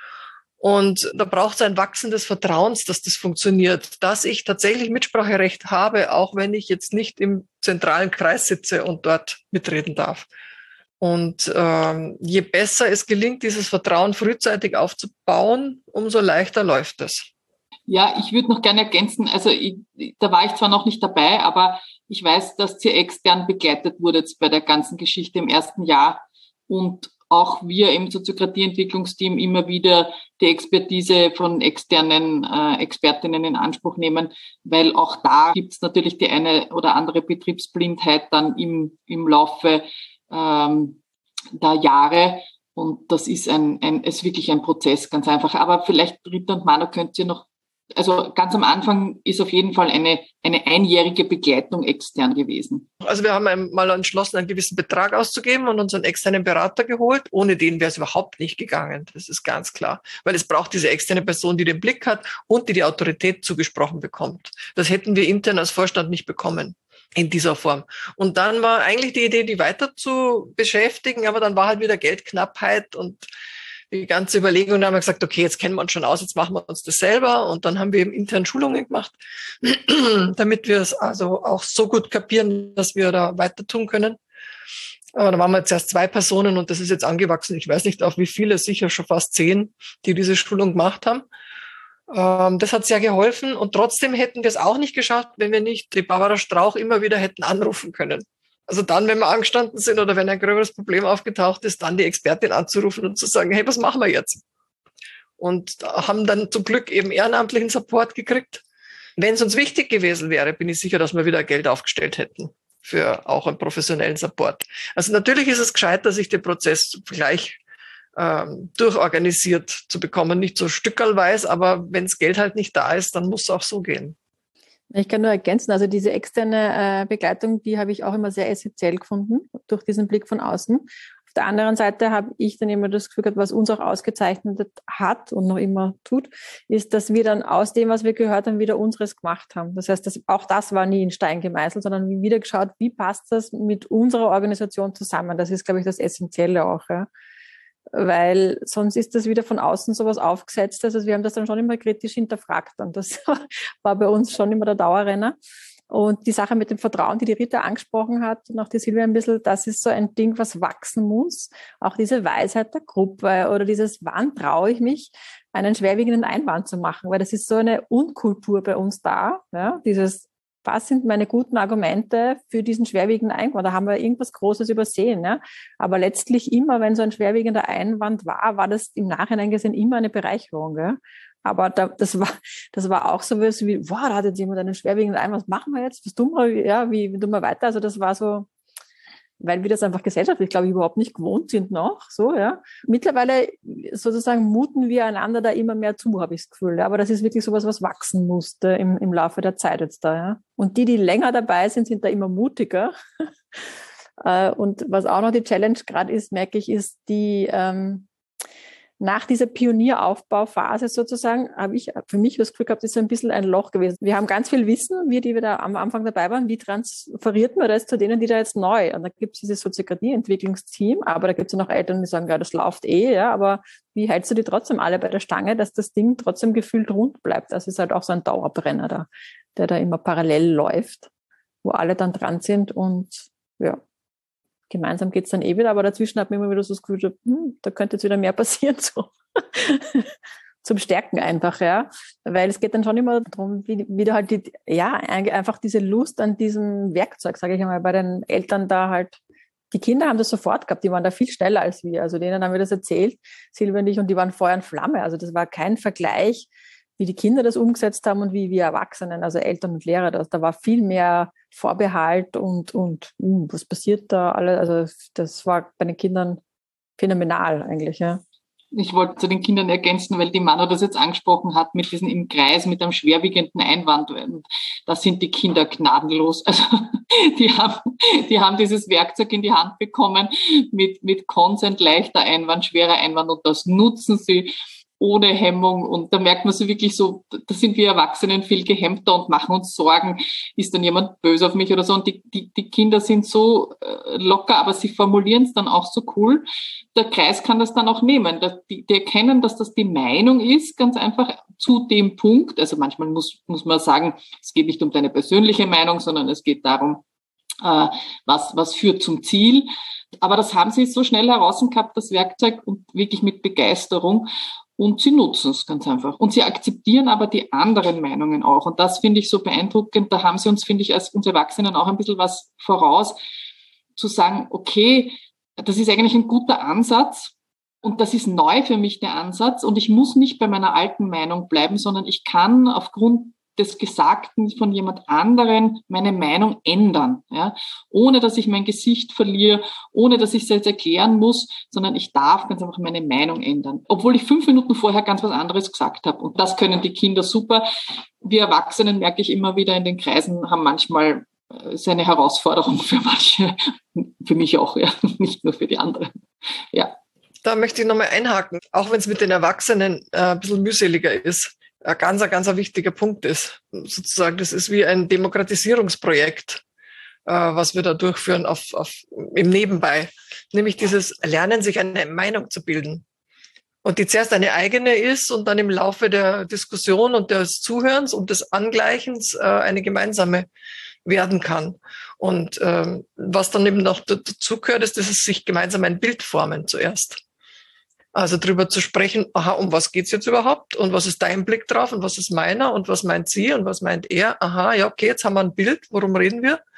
Und da braucht es ein Wachsen des Vertrauens, dass das funktioniert, dass ich tatsächlich Mitspracherecht habe, auch wenn ich jetzt nicht im zentralen Kreis sitze und dort mitreden darf. Und ähm, je besser es gelingt, dieses Vertrauen frühzeitig aufzubauen, umso leichter läuft es. Ja, ich würde noch gerne ergänzen, also ich, da war ich zwar noch nicht dabei, aber ich weiß, dass ihr extern begleitet wurdet bei der ganzen Geschichte im ersten Jahr und auch wir im Soziokratie-Entwicklungsteam immer wieder die Expertise von externen äh, Expertinnen in Anspruch nehmen, weil auch da gibt es natürlich die eine oder andere Betriebsblindheit dann im, im Laufe ähm, der Jahre. Und das ist ein, ein ist wirklich ein Prozess, ganz einfach. Aber vielleicht, Rita und Manu, könnt ihr noch, also ganz am Anfang ist auf jeden Fall eine, eine einjährige Begleitung extern gewesen. Also wir haben mal entschlossen, einen gewissen Betrag auszugeben und uns einen externen Berater geholt. Ohne den wäre es überhaupt nicht gegangen. Das ist ganz klar. Weil es braucht diese externe Person, die den Blick hat und die die Autorität zugesprochen bekommt. Das hätten wir intern als Vorstand nicht bekommen in dieser Form. Und dann war eigentlich die Idee, die weiter zu beschäftigen, aber dann war halt wieder Geldknappheit und die ganze Überlegung, da haben wir gesagt, okay, jetzt kennen wir uns schon aus, jetzt machen wir uns das selber. Und dann haben wir eben intern Schulungen gemacht, damit wir es also auch so gut kapieren, dass wir da weiter tun können. Aber da waren wir jetzt erst zwei Personen und das ist jetzt angewachsen. Ich weiß nicht, auf wie viele, sicher schon fast zehn, die diese Schulung gemacht haben. Ähm, das hat sehr geholfen. Und trotzdem hätten wir es auch nicht geschafft, wenn wir nicht die Barbara Strauch immer wieder hätten anrufen können. Also dann, wenn wir angestanden sind oder wenn ein gröberes Problem aufgetaucht ist, dann die Expertin anzurufen und zu sagen, hey, was machen wir jetzt? und haben dann zum Glück eben ehrenamtlichen Support gekriegt. Wenn es uns wichtig gewesen wäre, bin ich sicher, dass wir wieder Geld aufgestellt hätten für auch einen professionellen Support. Also natürlich ist es gescheiter, sich den Prozess gleich ähm, durchorganisiert zu bekommen, nicht so stückerlweise, aber wenn das Geld halt nicht da ist, dann muss es auch so gehen. Ich kann nur ergänzen, also diese externe äh, Begleitung, die habe ich auch immer sehr essentiell gefunden, durch diesen Blick von außen. Auf der anderen Seite habe ich dann immer das Gefühl gehabt, was uns auch ausgezeichnet hat und noch immer tut, ist, dass wir dann aus dem, was wir gehört haben, wieder unseres gemacht haben. Das heißt, dass auch das war nie in Stein gemeißelt, sondern wieder geschaut, wie passt das mit unserer Organisation zusammen. Das ist, glaube ich, das Essentielle auch, ja. Weil sonst ist das wieder von außen sowas aufgesetzt. Also wir haben das dann schon immer kritisch hinterfragt und das war bei uns schon immer der Dauerrenner. Und die Sache mit dem Vertrauen, die die Rita angesprochen hat und auch die Silvia ein bisschen, das ist so ein Ding, was wachsen muss. Auch diese Weisheit der Gruppe oder dieses, wann traue ich mich, einen schwerwiegenden Einwand zu machen? Weil das ist so eine Unkultur bei uns da, ja, dieses, was sind meine guten Argumente für diesen schwerwiegenden Einwand? Da haben wir irgendwas Großes übersehen. Ja? Aber letztlich immer, wenn so ein schwerwiegender Einwand war, war das im Nachhinein gesehen immer eine Bereicherung. Ja? Aber da, das war das war auch so wie, wow, da hat jetzt jemand einen schwerwiegenden Einwand, was machen wir jetzt? Was tun wir? Ja, wie, wie tun wir weiter? Also das war so, weil wir das einfach gesellschaftlich, glaube ich, überhaupt nicht gewohnt sind noch. So, ja. Mittlerweile sozusagen muten wir einander da immer mehr zu, habe ich das Gefühl. Ja. Aber das ist wirklich sowas, was wachsen musste im, im Laufe der Zeit jetzt da. Ja. Und die, die länger dabei sind, sind da immer mutiger. Und was auch noch die Challenge gerade ist, merke ich, ist die ähm, nach dieser Pionieraufbauphase sozusagen, habe ich für mich das Gefühl gehabt, das ist ein bisschen ein Loch gewesen. Wir haben ganz viel Wissen, wir, die wir da am Anfang dabei waren, wie transferiert man das zu denen, die da jetzt neu? Und da gibt es dieses Soziokratie-Entwicklungsteam, aber da gibt es ja noch Eltern, die sagen, ja, das läuft eh, ja, aber wie hältst du die trotzdem alle bei der Stange, dass das Ding trotzdem gefühlt rund bleibt? Das ist halt auch so ein Dauerbrenner da, der da immer parallel läuft, wo alle dann dran sind und ja, gemeinsam geht's dann eh wieder, aber dazwischen hat man immer wieder so das Gefühl, hm, da könnte jetzt wieder mehr passieren, so zum Stärken einfach, ja, weil es geht dann schon immer darum, wie, wie du halt die, ja, einfach diese Lust an diesem Werkzeug, sage ich einmal, bei den Eltern da halt, die Kinder haben das sofort gehabt, die waren da viel schneller als wir, also denen haben wir das erzählt, Silvia und ich, und die waren Feuer und Flamme, also das war kein Vergleich, wie die Kinder das umgesetzt haben und wie wir Erwachsenen, also Eltern und Lehrer, das, da war viel mehr Vorbehalt und, und mh, was passiert da alles, also das war bei den Kindern phänomenal eigentlich, ja. Ich wollte zu den Kindern ergänzen, weil die Manu das jetzt angesprochen hat, mit diesen im Kreis, mit einem schwerwiegenden Einwand. Da sind die Kinder gnadenlos. Also, die haben, die haben dieses Werkzeug in die Hand bekommen mit, mit Consent, leichter Einwand, schwerer Einwand, und das nutzen sie ohne Hemmung, und da merkt man so wirklich so, da sind wir Erwachsenen viel gehemmter und machen uns Sorgen, ist dann jemand böse auf mich oder so, und die, die, die Kinder sind so äh, locker, aber sie formulieren es dann auch so cool. Der Kreis kann das dann auch nehmen, dass die, die erkennen, dass das die Meinung ist, ganz einfach zu dem Punkt, also manchmal muss, muss man sagen, es geht nicht um deine persönliche Meinung, sondern es geht darum, äh, was, was führt zum Ziel. Aber das haben sie so schnell heraus gehabt, das Werkzeug, und wirklich mit Begeisterung. Und sie nutzen es ganz einfach. Und sie akzeptieren aber die anderen Meinungen auch. Und das finde ich so beeindruckend. Da haben sie uns, finde ich, als uns Erwachsenen auch ein bisschen was voraus, zu sagen, okay, das ist eigentlich ein guter Ansatz. Und das ist neu für mich, der Ansatz. Und ich muss nicht bei meiner alten Meinung bleiben, sondern ich kann aufgrund des Gesagten von jemand anderen meine Meinung ändern, ja, ohne dass ich mein Gesicht verliere, ohne dass ich es jetzt erklären muss, sondern ich darf ganz einfach meine Meinung ändern, obwohl ich fünf Minuten vorher ganz was anderes gesagt habe. Und das können die Kinder super. Wir Erwachsenen, merke ich immer wieder in den Kreisen, haben manchmal seine Herausforderung für manche, für mich auch, ja, nicht nur für die anderen. Ja. Da möchte ich nochmal einhaken, auch wenn es mit den Erwachsenen äh, ein bisschen mühseliger ist. Ein ganz, ein ganz ein wichtiger Punkt ist. Sozusagen, das ist wie ein Demokratisierungsprojekt, äh, was wir da durchführen auf, auf, im Nebenbei. Nämlich dieses Lernen, sich eine Meinung zu bilden. Und die zuerst eine eigene ist und dann im Laufe der Diskussion und des Zuhörens und des Angleichens äh, eine gemeinsame werden kann. Und ähm, was dann eben noch dazu gehört, ist, dass es sich gemeinsam ein Bild formen zuerst. Also drüber zu sprechen, aha, um was geht's jetzt überhaupt? Und was ist dein Blick drauf? Und was ist meiner? Und was meint sie? Und was meint er? Aha, ja, okay, jetzt haben wir ein Bild. Worum reden wir?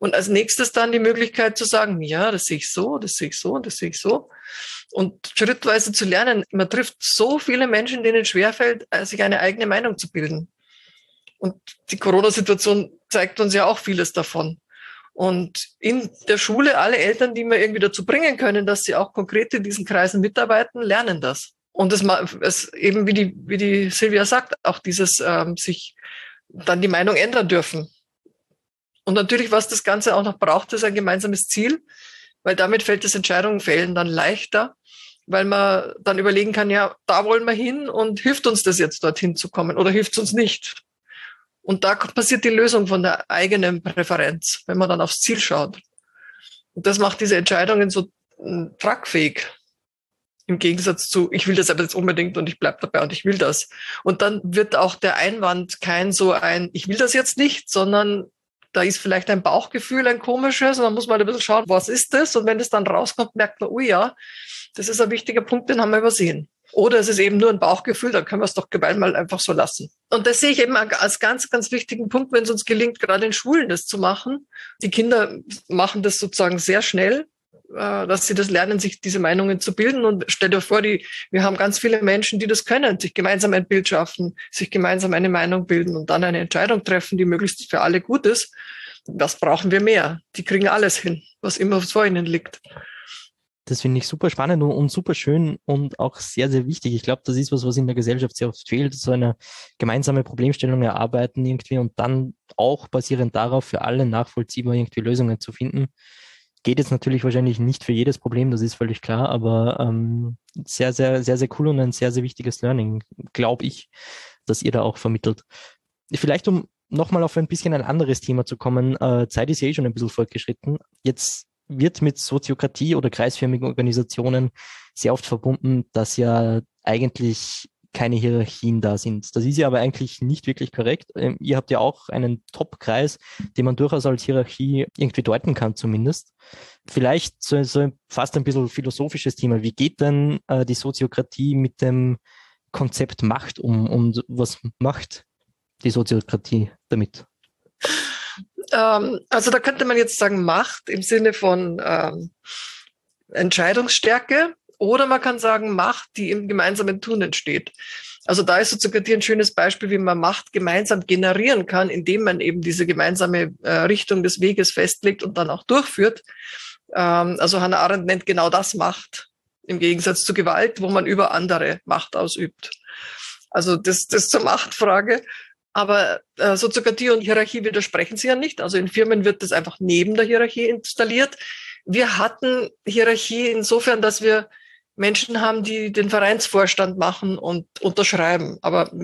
Und als nächstes dann die Möglichkeit zu sagen, ja, das sehe ich so, das sehe ich so und das sehe ich so. Und schrittweise zu lernen. Man trifft so viele Menschen, denen es schwerfällt, sich eine eigene Meinung zu bilden. Und die Corona-Situation zeigt uns ja auch vieles davon. Und in der Schule, alle Eltern, die wir irgendwie dazu bringen können, dass sie auch konkret in diesen Kreisen mitarbeiten, lernen das. Und es, es eben, wie die, wie die Silvia sagt, auch dieses ähm, sich dann die Meinung ändern dürfen. Und natürlich, was das Ganze auch noch braucht, ist ein gemeinsames Ziel, weil damit fällt das Entscheidungen dann leichter, weil man dann überlegen kann, ja, da wollen wir hin und hilft uns das jetzt, dorthin zu kommen oder hilft es uns nicht? Und da passiert die Lösung von der eigenen Präferenz, wenn man dann aufs Ziel schaut. Und das macht diese Entscheidungen so tragfähig. Im Gegensatz zu, ich will das aber jetzt unbedingt und ich bleib dabei und ich will das. Und dann wird auch der Einwand kein so ein, ich will das jetzt nicht, sondern da ist vielleicht ein Bauchgefühl, ein komisches, und dann muss man ein bisschen schauen, was ist das? Und wenn das dann rauskommt, merkt man, oh ja, das ist ein wichtiger Punkt, den haben wir übersehen. Oder es ist eben nur ein Bauchgefühl, dann können wir es doch gemein mal einfach so lassen. Und das sehe ich eben als ganz, ganz wichtigen Punkt, wenn es uns gelingt, gerade in Schulen das zu machen. Die Kinder machen das sozusagen sehr schnell, dass sie das lernen, sich diese Meinungen zu bilden. Und stell dir vor, die, wir haben ganz viele Menschen, die das können, sich gemeinsam ein Bild schaffen, sich gemeinsam eine Meinung bilden und dann eine Entscheidung treffen, die möglichst für alle gut ist. Was brauchen wir mehr? Die kriegen alles hin, was immer vor ihnen liegt. Das finde ich super spannend und super schön und auch sehr, sehr wichtig. Ich glaube, das ist was, was in der Gesellschaft sehr oft fehlt, so eine gemeinsame Problemstellung erarbeiten irgendwie und dann auch basierend darauf für alle nachvollziehbar irgendwie Lösungen zu finden. Geht jetzt natürlich wahrscheinlich nicht für jedes Problem, das ist völlig klar, aber ähm, sehr, sehr, sehr, sehr cool und ein sehr, sehr wichtiges Learning, glaube ich, dass ihr da auch vermittelt. Vielleicht um nochmal auf ein bisschen ein anderes Thema zu kommen, äh, Zeit ist ja eh schon ein bisschen fortgeschritten. Jetzt wird mit Soziokratie oder kreisförmigen Organisationen sehr oft verbunden, dass ja eigentlich keine Hierarchien da sind. Das ist ja aber eigentlich nicht wirklich korrekt. Ähm, ihr habt ja auch einen Top-Kreis, den man durchaus als Hierarchie irgendwie deuten kann zumindest. Vielleicht so, so fast ein bisschen philosophisches Thema. Wie geht denn äh, die Soziokratie mit dem Konzept Macht um und was macht die Soziokratie damit? Ähm, also da könnte man jetzt sagen Macht im Sinne von ähm, Entscheidungsstärke. Oder man kann sagen, Macht, die im gemeinsamen Tun entsteht. Also da ist Soziokratie ein schönes Beispiel, wie man Macht gemeinsam generieren kann, indem man eben diese gemeinsame äh, Richtung des Weges festlegt und dann auch durchführt. Ähm, also Hannah Arendt nennt genau das Macht, im Gegensatz zu Gewalt, wo man über andere Macht ausübt. Also das, das zur Machtfrage. Aber äh, Soziokratie und Hierarchie widersprechen sich ja nicht. Also in Firmen wird das einfach neben der Hierarchie installiert. Wir hatten Hierarchie insofern, dass wir Menschen haben, die den Vereinsvorstand machen und unterschreiben, aber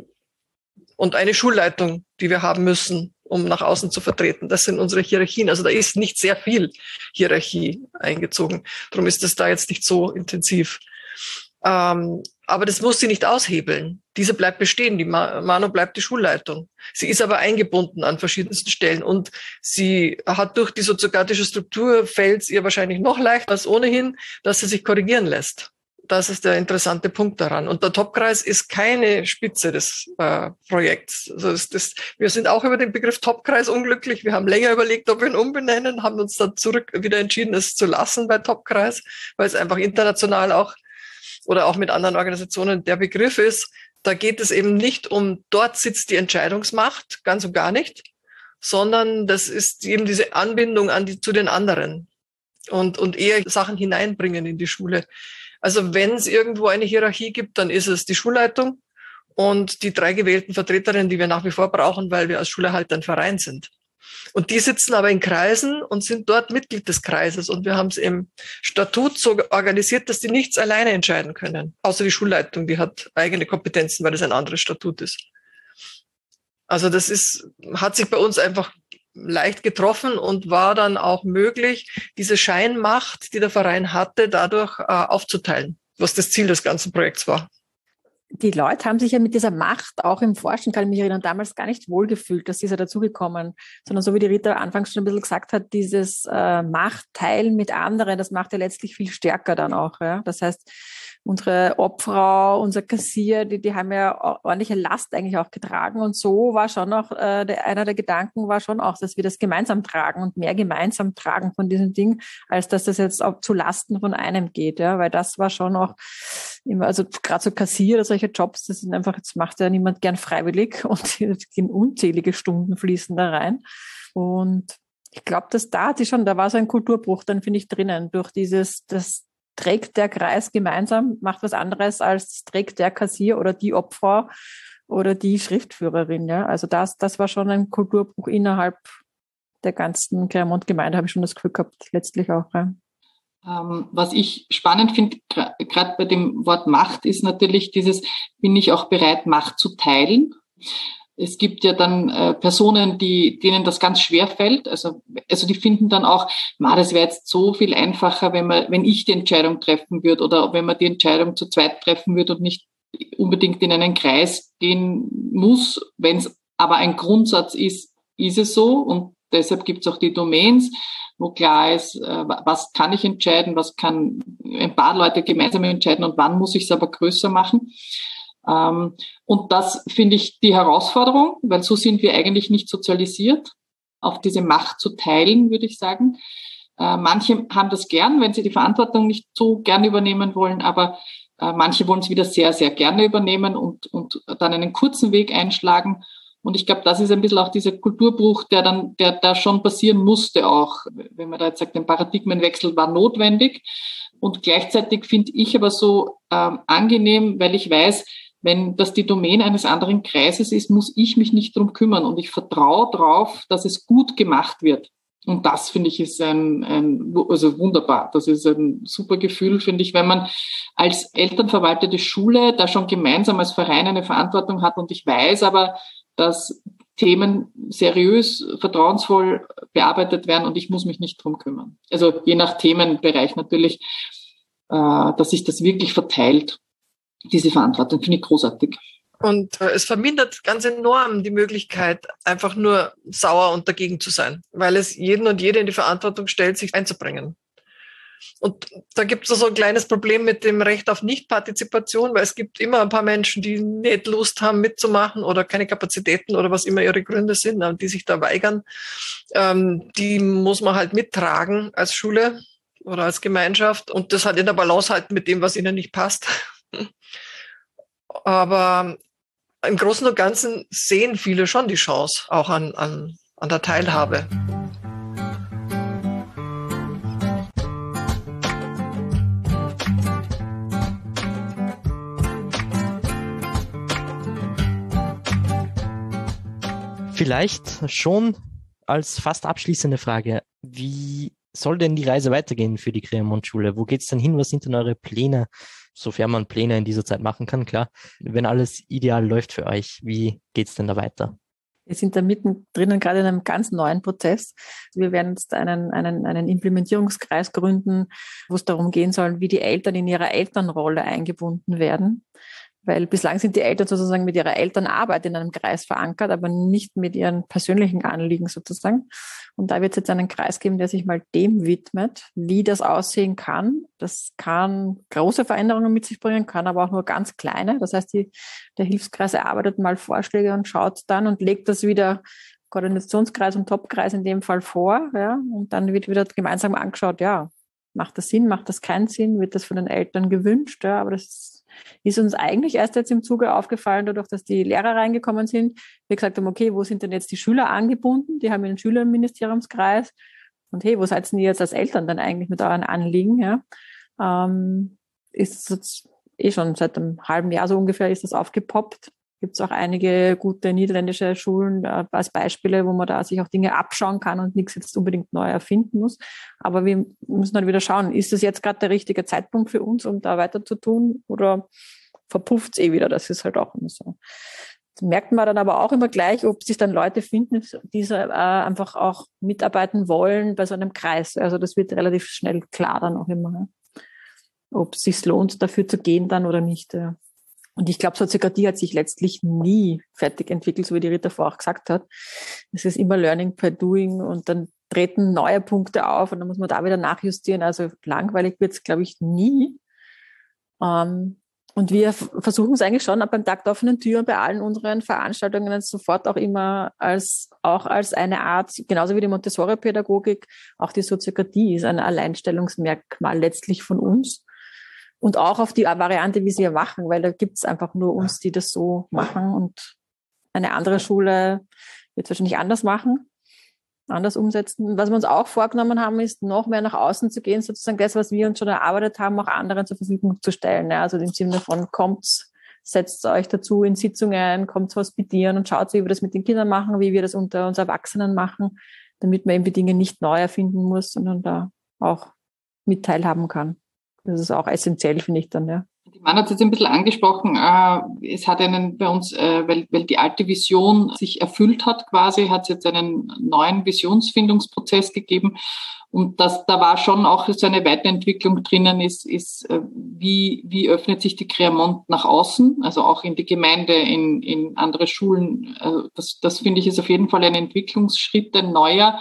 und eine Schulleitung, die wir haben müssen, um nach außen zu vertreten. Das sind unsere Hierarchien. Also da ist nicht sehr viel Hierarchie eingezogen. Darum ist es da jetzt nicht so intensiv. Ähm, aber das muss sie nicht aushebeln. Diese bleibt bestehen. Die Manu bleibt die Schulleitung. Sie ist aber eingebunden an verschiedensten Stellen und sie hat durch die soziokratische Struktur, fällt es ihr wahrscheinlich noch leichter als ohnehin, dass sie sich korrigieren lässt. Das ist der interessante Punkt daran. Und der Topkreis ist keine Spitze des äh, Projekts. Also das, das, wir sind auch über den Begriff Topkreis unglücklich. Wir haben länger überlegt, ob wir ihn umbenennen, haben uns dann zurück wieder entschieden, es zu lassen bei Topkreis, weil es einfach international auch oder auch mit anderen Organisationen der Begriff ist. Da geht es eben nicht um, dort sitzt die Entscheidungsmacht, ganz und gar nicht, sondern das ist eben diese Anbindung an die, zu den anderen und, und eher Sachen hineinbringen in die Schule. Also wenn es irgendwo eine Hierarchie gibt, dann ist es die Schulleitung und die drei gewählten Vertreterinnen, die wir nach wie vor brauchen, weil wir als Schulerhalter ein Verein sind. Und die sitzen aber in Kreisen und sind dort Mitglied des Kreises. Und wir haben es im Statut so organisiert, dass die nichts alleine entscheiden können. Außer die Schulleitung, die hat eigene Kompetenzen, weil das ein anderes Statut ist. Also das ist, hat sich bei uns einfach leicht getroffen und war dann auch möglich, diese Scheinmacht, die der Verein hatte, dadurch äh, aufzuteilen, was das Ziel des ganzen Projekts war. Die Leute haben sich ja mit dieser Macht auch im Forschen, kann ich mich erinnern, damals gar nicht wohlgefühlt, dass sie ja dazugekommen, sondern so wie die Rita anfangs schon ein bisschen gesagt hat, dieses äh, Machtteilen mit anderen, das macht ja letztlich viel stärker dann auch. Ja? Das heißt, unsere Obfrau, unser Kassier, die, die haben ja ordentliche Last eigentlich auch getragen. Und so war schon auch, äh, der, einer der Gedanken war schon auch, dass wir das gemeinsam tragen und mehr gemeinsam tragen von diesem Ding, als dass das jetzt auch zu Lasten von einem geht, ja, weil das war schon auch immer, also gerade so Kassier oder solche Jobs, das sind einfach, jetzt macht ja niemand gern freiwillig und gehen unzählige Stunden fließen da rein. Und ich glaube, dass da hat sich schon, da war so ein Kulturbruch dann, finde ich, drinnen, durch dieses, das trägt der Kreis gemeinsam, macht was anderes als trägt der Kassier oder die Obfrau oder die Schriftführerin. Ja? Also das, das war schon ein Kulturbruch innerhalb der ganzen Claremont-Gemeinde, habe ich schon das Gefühl gehabt, letztlich auch. Ja. Ähm, was ich spannend finde, gerade bei dem Wort Macht, ist natürlich dieses, bin ich auch bereit, Macht zu teilen? Es gibt ja dann äh, Personen, die denen das ganz schwer fällt. Also, also die finden dann auch, ma, das wäre jetzt so viel einfacher, wenn man, wenn ich die Entscheidung treffen würde oder wenn man die Entscheidung zu zweit treffen würde und nicht unbedingt in einen Kreis gehen muss. Wenn es aber ein Grundsatz ist, ist es so. Und deshalb gibt es auch die Domains, wo klar ist, äh, was kann ich entscheiden, was kann ein paar Leute gemeinsam entscheiden und wann muss ich es aber größer machen. Ähm, und das finde ich die Herausforderung, weil so sind wir eigentlich nicht sozialisiert, auf diese Macht zu teilen, würde ich sagen. Äh, manche haben das gern, wenn sie die Verantwortung nicht so gern übernehmen wollen, aber äh, manche wollen es wieder sehr, sehr gerne übernehmen und, und dann einen kurzen Weg einschlagen. Und ich glaube, das ist ein bisschen auch dieser Kulturbruch, der dann, der da schon passieren musste auch, wenn man da jetzt sagt, ein Paradigmenwechsel war notwendig. Und gleichzeitig finde ich aber so ähm, angenehm, weil ich weiß, wenn das die Domäne eines anderen Kreises ist, muss ich mich nicht drum kümmern und ich vertraue darauf, dass es gut gemacht wird. Und das, finde ich, ist ein, ein, also wunderbar. Das ist ein super Gefühl, finde ich, wenn man als elternverwaltete Schule da schon gemeinsam als Verein eine Verantwortung hat. Und ich weiß aber, dass Themen seriös, vertrauensvoll bearbeitet werden und ich muss mich nicht drum kümmern. Also je nach Themenbereich natürlich, äh, dass sich das wirklich verteilt. Diese Verantwortung finde ich großartig. Und äh, es vermindert ganz enorm die Möglichkeit, einfach nur sauer und dagegen zu sein, weil es jeden und jede in die Verantwortung stellt, sich einzubringen. Und da gibt es so ein kleines Problem mit dem Recht auf Nichtpartizipation, weil es gibt immer ein paar Menschen, die nicht Lust haben mitzumachen oder keine Kapazitäten oder was immer ihre Gründe sind, die sich da weigern. Ähm, die muss man halt mittragen als Schule oder als Gemeinschaft und das halt in der Balance halten mit dem, was ihnen nicht passt. Aber im Großen und Ganzen sehen viele schon die Chance, auch an, an, an der Teilhabe. Vielleicht schon als fast abschließende Frage, wie soll denn die Reise weitergehen für die Claremont-Schule? Wo geht's denn hin? Was sind denn eure Pläne? Sofern man Pläne in dieser Zeit machen kann, klar. Wenn alles ideal läuft für euch, wie geht's denn da weiter? Wir sind da mittendrin gerade in einem ganz neuen Prozess. Wir werden jetzt einen, einen, einen Implementierungskreis gründen, wo es darum gehen soll, wie die Eltern in ihrer Elternrolle eingebunden werden. Weil bislang sind die Eltern sozusagen mit ihrer Elternarbeit in einem Kreis verankert, aber nicht mit ihren persönlichen Anliegen sozusagen. Und da wird es jetzt einen Kreis geben, der sich mal dem widmet, wie das aussehen kann. Das kann große Veränderungen mit sich bringen, kann aber auch nur ganz kleine. Das heißt, die, der Hilfskreis erarbeitet mal Vorschläge und schaut dann und legt das wieder Koordinationskreis und Topkreis in dem Fall vor. Ja, und dann wird wieder gemeinsam angeschaut, ja, macht das Sinn, macht das keinen Sinn, wird das von den Eltern gewünscht, ja, aber das ist uns eigentlich erst jetzt im Zuge aufgefallen, dadurch, dass die Lehrer reingekommen sind. Wir gesagt haben, okay, wo sind denn jetzt die Schüler angebunden? Die haben einen Schülerministeriumskreis. Und hey, wo seid ihr jetzt als Eltern dann eigentlich mit euren Anliegen? Ja? Ähm, ist jetzt eh schon seit einem halben Jahr so ungefähr ist das aufgepoppt. Gibt es auch einige gute niederländische Schulen äh, als Beispiele, wo man da sich auch Dinge abschauen kann und nichts jetzt unbedingt neu erfinden muss. Aber wir müssen dann wieder schauen, ist das jetzt gerade der richtige Zeitpunkt für uns, um da weiter zu tun oder verpufft es eh wieder? Das ist halt auch immer so. Das merkt man dann aber auch immer gleich, ob sich dann Leute finden, die so, äh, einfach auch mitarbeiten wollen bei so einem Kreis. Also das wird relativ schnell klar dann auch immer, ne? Ob es sich lohnt, dafür zu gehen dann oder nicht. Ja. Und ich glaube, Soziokratie hat sich letztlich nie fertig entwickelt, so wie die Rita vorher auch gesagt hat. Es ist immer Learning by Doing und dann treten neue Punkte auf und dann muss man da wieder nachjustieren. Also langweilig wird es, glaube ich, nie. Ähm, und wir f- versuchen es eigentlich schon beim Tag der offenen Tür bei allen unseren Veranstaltungen sofort auch immer als, auch als eine Art, genauso wie die Montessori-Pädagogik, auch die Soziokratie ist ein Alleinstellungsmerkmal letztlich von uns. Und auch auf die Variante, wie sie ja machen, weil da gibt es einfach nur uns, die das so machen und eine andere Schule wird es wahrscheinlich anders machen, anders umsetzen. Was wir uns auch vorgenommen haben, ist, noch mehr nach außen zu gehen, sozusagen das, was wir uns schon erarbeitet haben, auch anderen zur Verfügung zu stellen. Ja, also im Sinne von, kommt, setzt euch dazu in Sitzungen, kommt hospitieren und schaut, wie wir das mit den Kindern machen, wie wir das unter uns Erwachsenen machen, damit man eben die Dinge nicht neu erfinden muss, sondern da auch mit teilhaben kann. Das ist auch essentiell, finde ich dann, ja. Die Mann hat es jetzt ein bisschen angesprochen, äh, es hat einen bei uns, äh, weil, weil die alte Vision sich erfüllt hat quasi, hat es jetzt einen neuen Visionsfindungsprozess gegeben. Und das, da war schon auch so eine Weiterentwicklung drinnen, ist, ist äh, wie, wie öffnet sich die Créamont nach außen, also auch in die Gemeinde, in, in andere Schulen. Also das, das finde ich ist auf jeden Fall ein Entwicklungsschritt, ein neuer,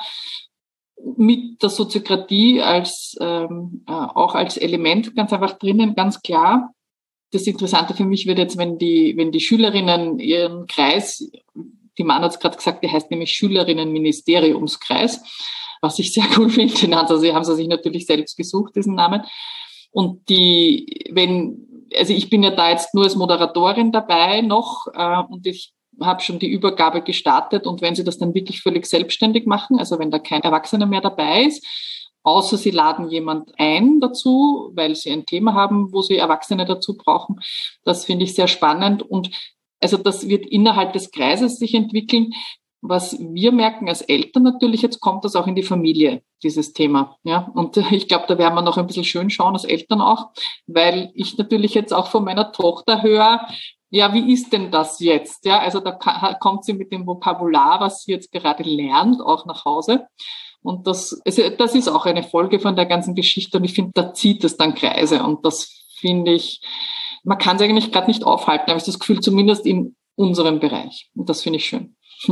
mit der Soziokratie als ähm, äh, auch als Element ganz einfach drinnen, ganz klar. Das Interessante für mich wird jetzt, wenn die wenn die Schülerinnen ihren Kreis, die Mann hat es gerade gesagt, der heißt nämlich Schülerinnenministeriumskreis, was ich sehr cool finde. Also sie haben sie sich natürlich selbst gesucht, diesen Namen. Und die, wenn, also ich bin ja da jetzt nur als Moderatorin dabei noch äh, und ich habe schon die Übergabe gestartet und wenn sie das dann wirklich völlig selbstständig machen, also wenn da kein Erwachsener mehr dabei ist, außer sie laden jemand ein dazu, weil sie ein Thema haben, wo sie Erwachsene dazu brauchen, das finde ich sehr spannend und also das wird innerhalb des Kreises sich entwickeln. Was wir merken als Eltern natürlich, jetzt kommt das auch in die Familie, dieses Thema. Ja, und ich glaube, da werden wir noch ein bisschen schön schauen als Eltern auch, weil ich natürlich jetzt auch von meiner Tochter höre, ja, wie ist denn das jetzt? Ja, also da kommt sie mit dem Vokabular, was sie jetzt gerade lernt, auch nach Hause. Und das, also das ist auch eine Folge von der ganzen Geschichte. Und ich finde, da zieht es dann Kreise. Und das finde ich, man kann es eigentlich gerade nicht aufhalten, habe ich das Gefühl, zumindest in unserem Bereich. Und das finde ich schön.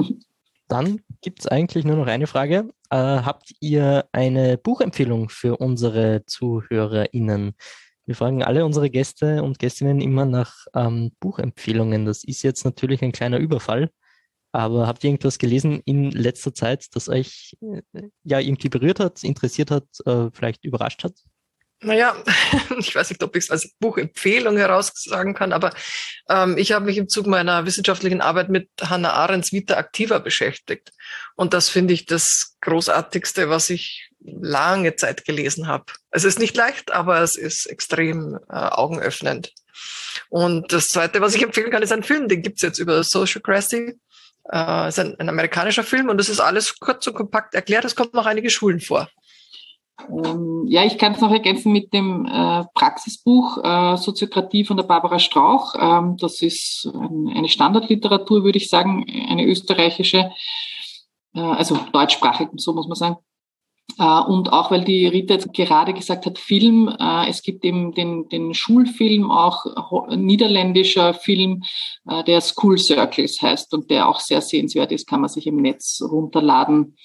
Dann gibt es eigentlich nur noch eine Frage. Äh, habt ihr eine Buchempfehlung für unsere ZuhörerInnen? Wir fragen alle unsere Gäste und Gästinnen immer nach ähm, Buchempfehlungen. Das ist jetzt natürlich ein kleiner Überfall, aber habt ihr irgendwas gelesen in letzter Zeit, das euch äh, ja irgendwie berührt hat, interessiert hat, äh, vielleicht überrascht hat? Naja, ich weiß nicht, ob ich es als Buchempfehlung heraussagen kann, aber ähm, ich habe mich im Zuge meiner wissenschaftlichen Arbeit mit Hannah Arendts Vita Activa beschäftigt. Und das finde ich das Großartigste, was ich lange Zeit gelesen habe. Es ist nicht leicht, aber es ist extrem äh, augenöffnend. Und das Zweite, was ich empfehlen kann, ist ein Film, den gibt's jetzt über Sociocracy. Äh, ist ein, ein amerikanischer Film und das ist alles kurz und kompakt erklärt. Es kommen noch einige Schulen vor. Ähm, ja, ich kann es noch ergänzen mit dem äh, Praxisbuch äh, Soziokratie von der Barbara Strauch. Ähm, das ist ein, eine Standardliteratur, würde ich sagen, eine österreichische, äh, also deutschsprachig, so muss man sagen. Uh, und auch, weil die Rita jetzt gerade gesagt hat, Film, uh, es gibt eben den, den Schulfilm, auch ho- niederländischer Film, uh, der School Circles heißt und der auch sehr sehenswert ist, kann man sich im Netz runterladen.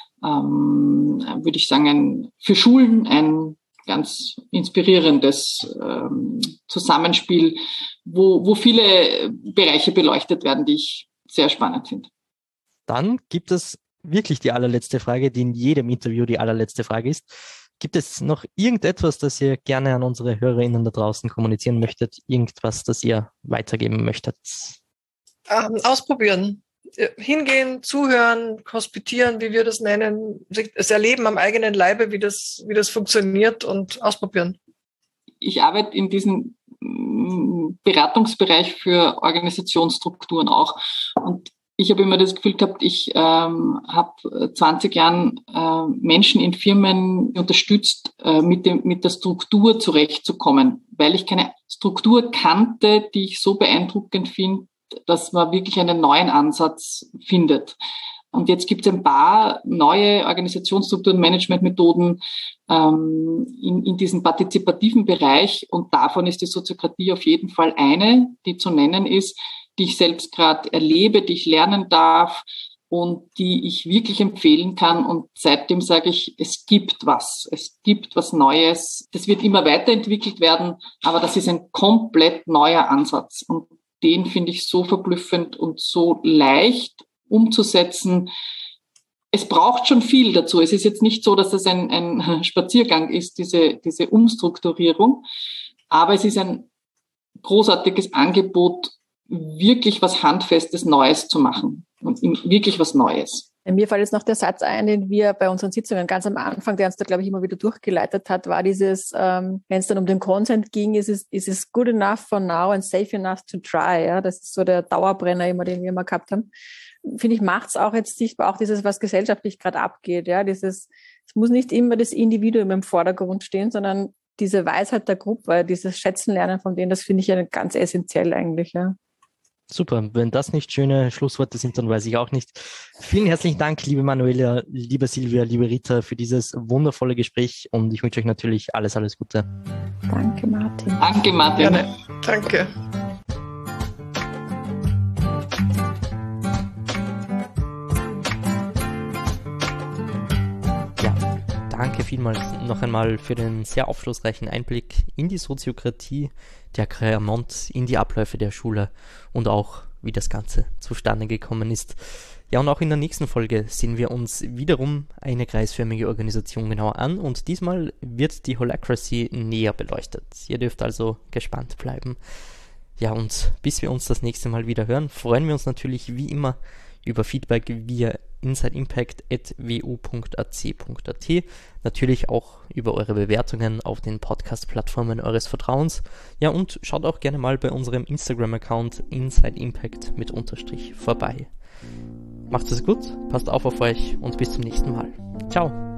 Um, würde ich sagen, ein, für Schulen ein ganz inspirierendes um, Zusammenspiel, wo, wo viele Bereiche beleuchtet werden, die ich sehr spannend finde. Dann gibt es wirklich die allerletzte Frage, die in jedem Interview die allerletzte Frage ist. Gibt es noch irgendetwas, das ihr gerne an unsere HörerInnen da draußen kommunizieren möchtet? Irgendwas, das ihr weitergeben möchtet? Ähm, ausprobieren. Hingehen, zuhören, hospitieren, wie wir das nennen, es erleben am eigenen Leibe, wie das, wie das funktioniert und ausprobieren. Ich arbeite in diesem Beratungsbereich für Organisationsstrukturen auch und ich habe immer das Gefühl gehabt, ich ähm, habe zwanzig Jahren äh, Menschen in Firmen unterstützt, äh, mit, dem, mit der Struktur zurechtzukommen, weil ich keine Struktur kannte, die ich so beeindruckend finde, dass man wirklich einen neuen Ansatz findet. Und jetzt gibt es ein paar neue Organisationsstrukturen, Managementmethoden ähm, in, in diesem partizipativen Bereich und davon ist die Soziokratie auf jeden Fall eine, die zu nennen ist, die ich selbst gerade erlebe, die ich lernen darf und die ich wirklich empfehlen kann. Und seitdem sage ich, es gibt was. Es gibt was Neues. Das wird immer weiterentwickelt werden, aber das ist ein komplett neuer Ansatz. Und den finde ich so verblüffend und so leicht umzusetzen. Es braucht schon viel dazu. Es ist jetzt nicht so, dass das ein, ein Spaziergang ist, diese, diese Umstrukturierung. Aber es ist ein großartiges Angebot, wirklich was Handfestes, Neues zu machen. Und wirklich was Neues. Mir fällt jetzt noch der Satz ein, den wir bei unseren Sitzungen ganz am Anfang, der uns da, glaube ich, immer wieder durchgeleitet hat, war dieses, ähm, wenn es dann um den Consent ging, ist es, ist es good enough for now and safe enough to try. Ja? Das ist so der Dauerbrenner, immer, den wir immer gehabt haben. Finde ich, macht es auch jetzt sichtbar, auch dieses, was gesellschaftlich gerade abgeht. Ja? Dieses, es muss nicht immer das Individuum im Vordergrund stehen, sondern diese Weisheit der Gruppe, dieses Schätzenlernen von denen, das finde ich ja ganz essentiell eigentlich, ja. Super, wenn das nicht schöne Schlussworte sind, dann weiß ich auch nicht. Vielen herzlichen Dank, liebe Manuela, liebe Silvia, liebe Rita, für dieses wundervolle Gespräch und ich wünsche euch natürlich alles, alles Gute. Danke, Martin. Danke, Martin. Gerne. Danke. Danke vielmals noch einmal für den sehr aufschlussreichen Einblick in die Soziokratie der Claremont, in die Abläufe der Schule und auch, wie das Ganze zustande gekommen ist. Ja, und auch in der nächsten Folge sehen wir uns wiederum eine kreisförmige Organisation genauer an und diesmal wird die Holacracy näher beleuchtet. Ihr dürft also gespannt bleiben. Ja, und bis wir uns das nächste Mal wieder hören, freuen wir uns natürlich wie immer über Feedback via insideimpact at w u punkt a c punkt a t, natürlich auch über eure Bewertungen auf den Podcast-Plattformen eures Vertrauens. Ja, und schaut auch gerne mal bei unserem Instagram-Account insideimpact mit Unterstrich vorbei. Macht es gut, passt auf auf euch und bis zum nächsten Mal. Ciao!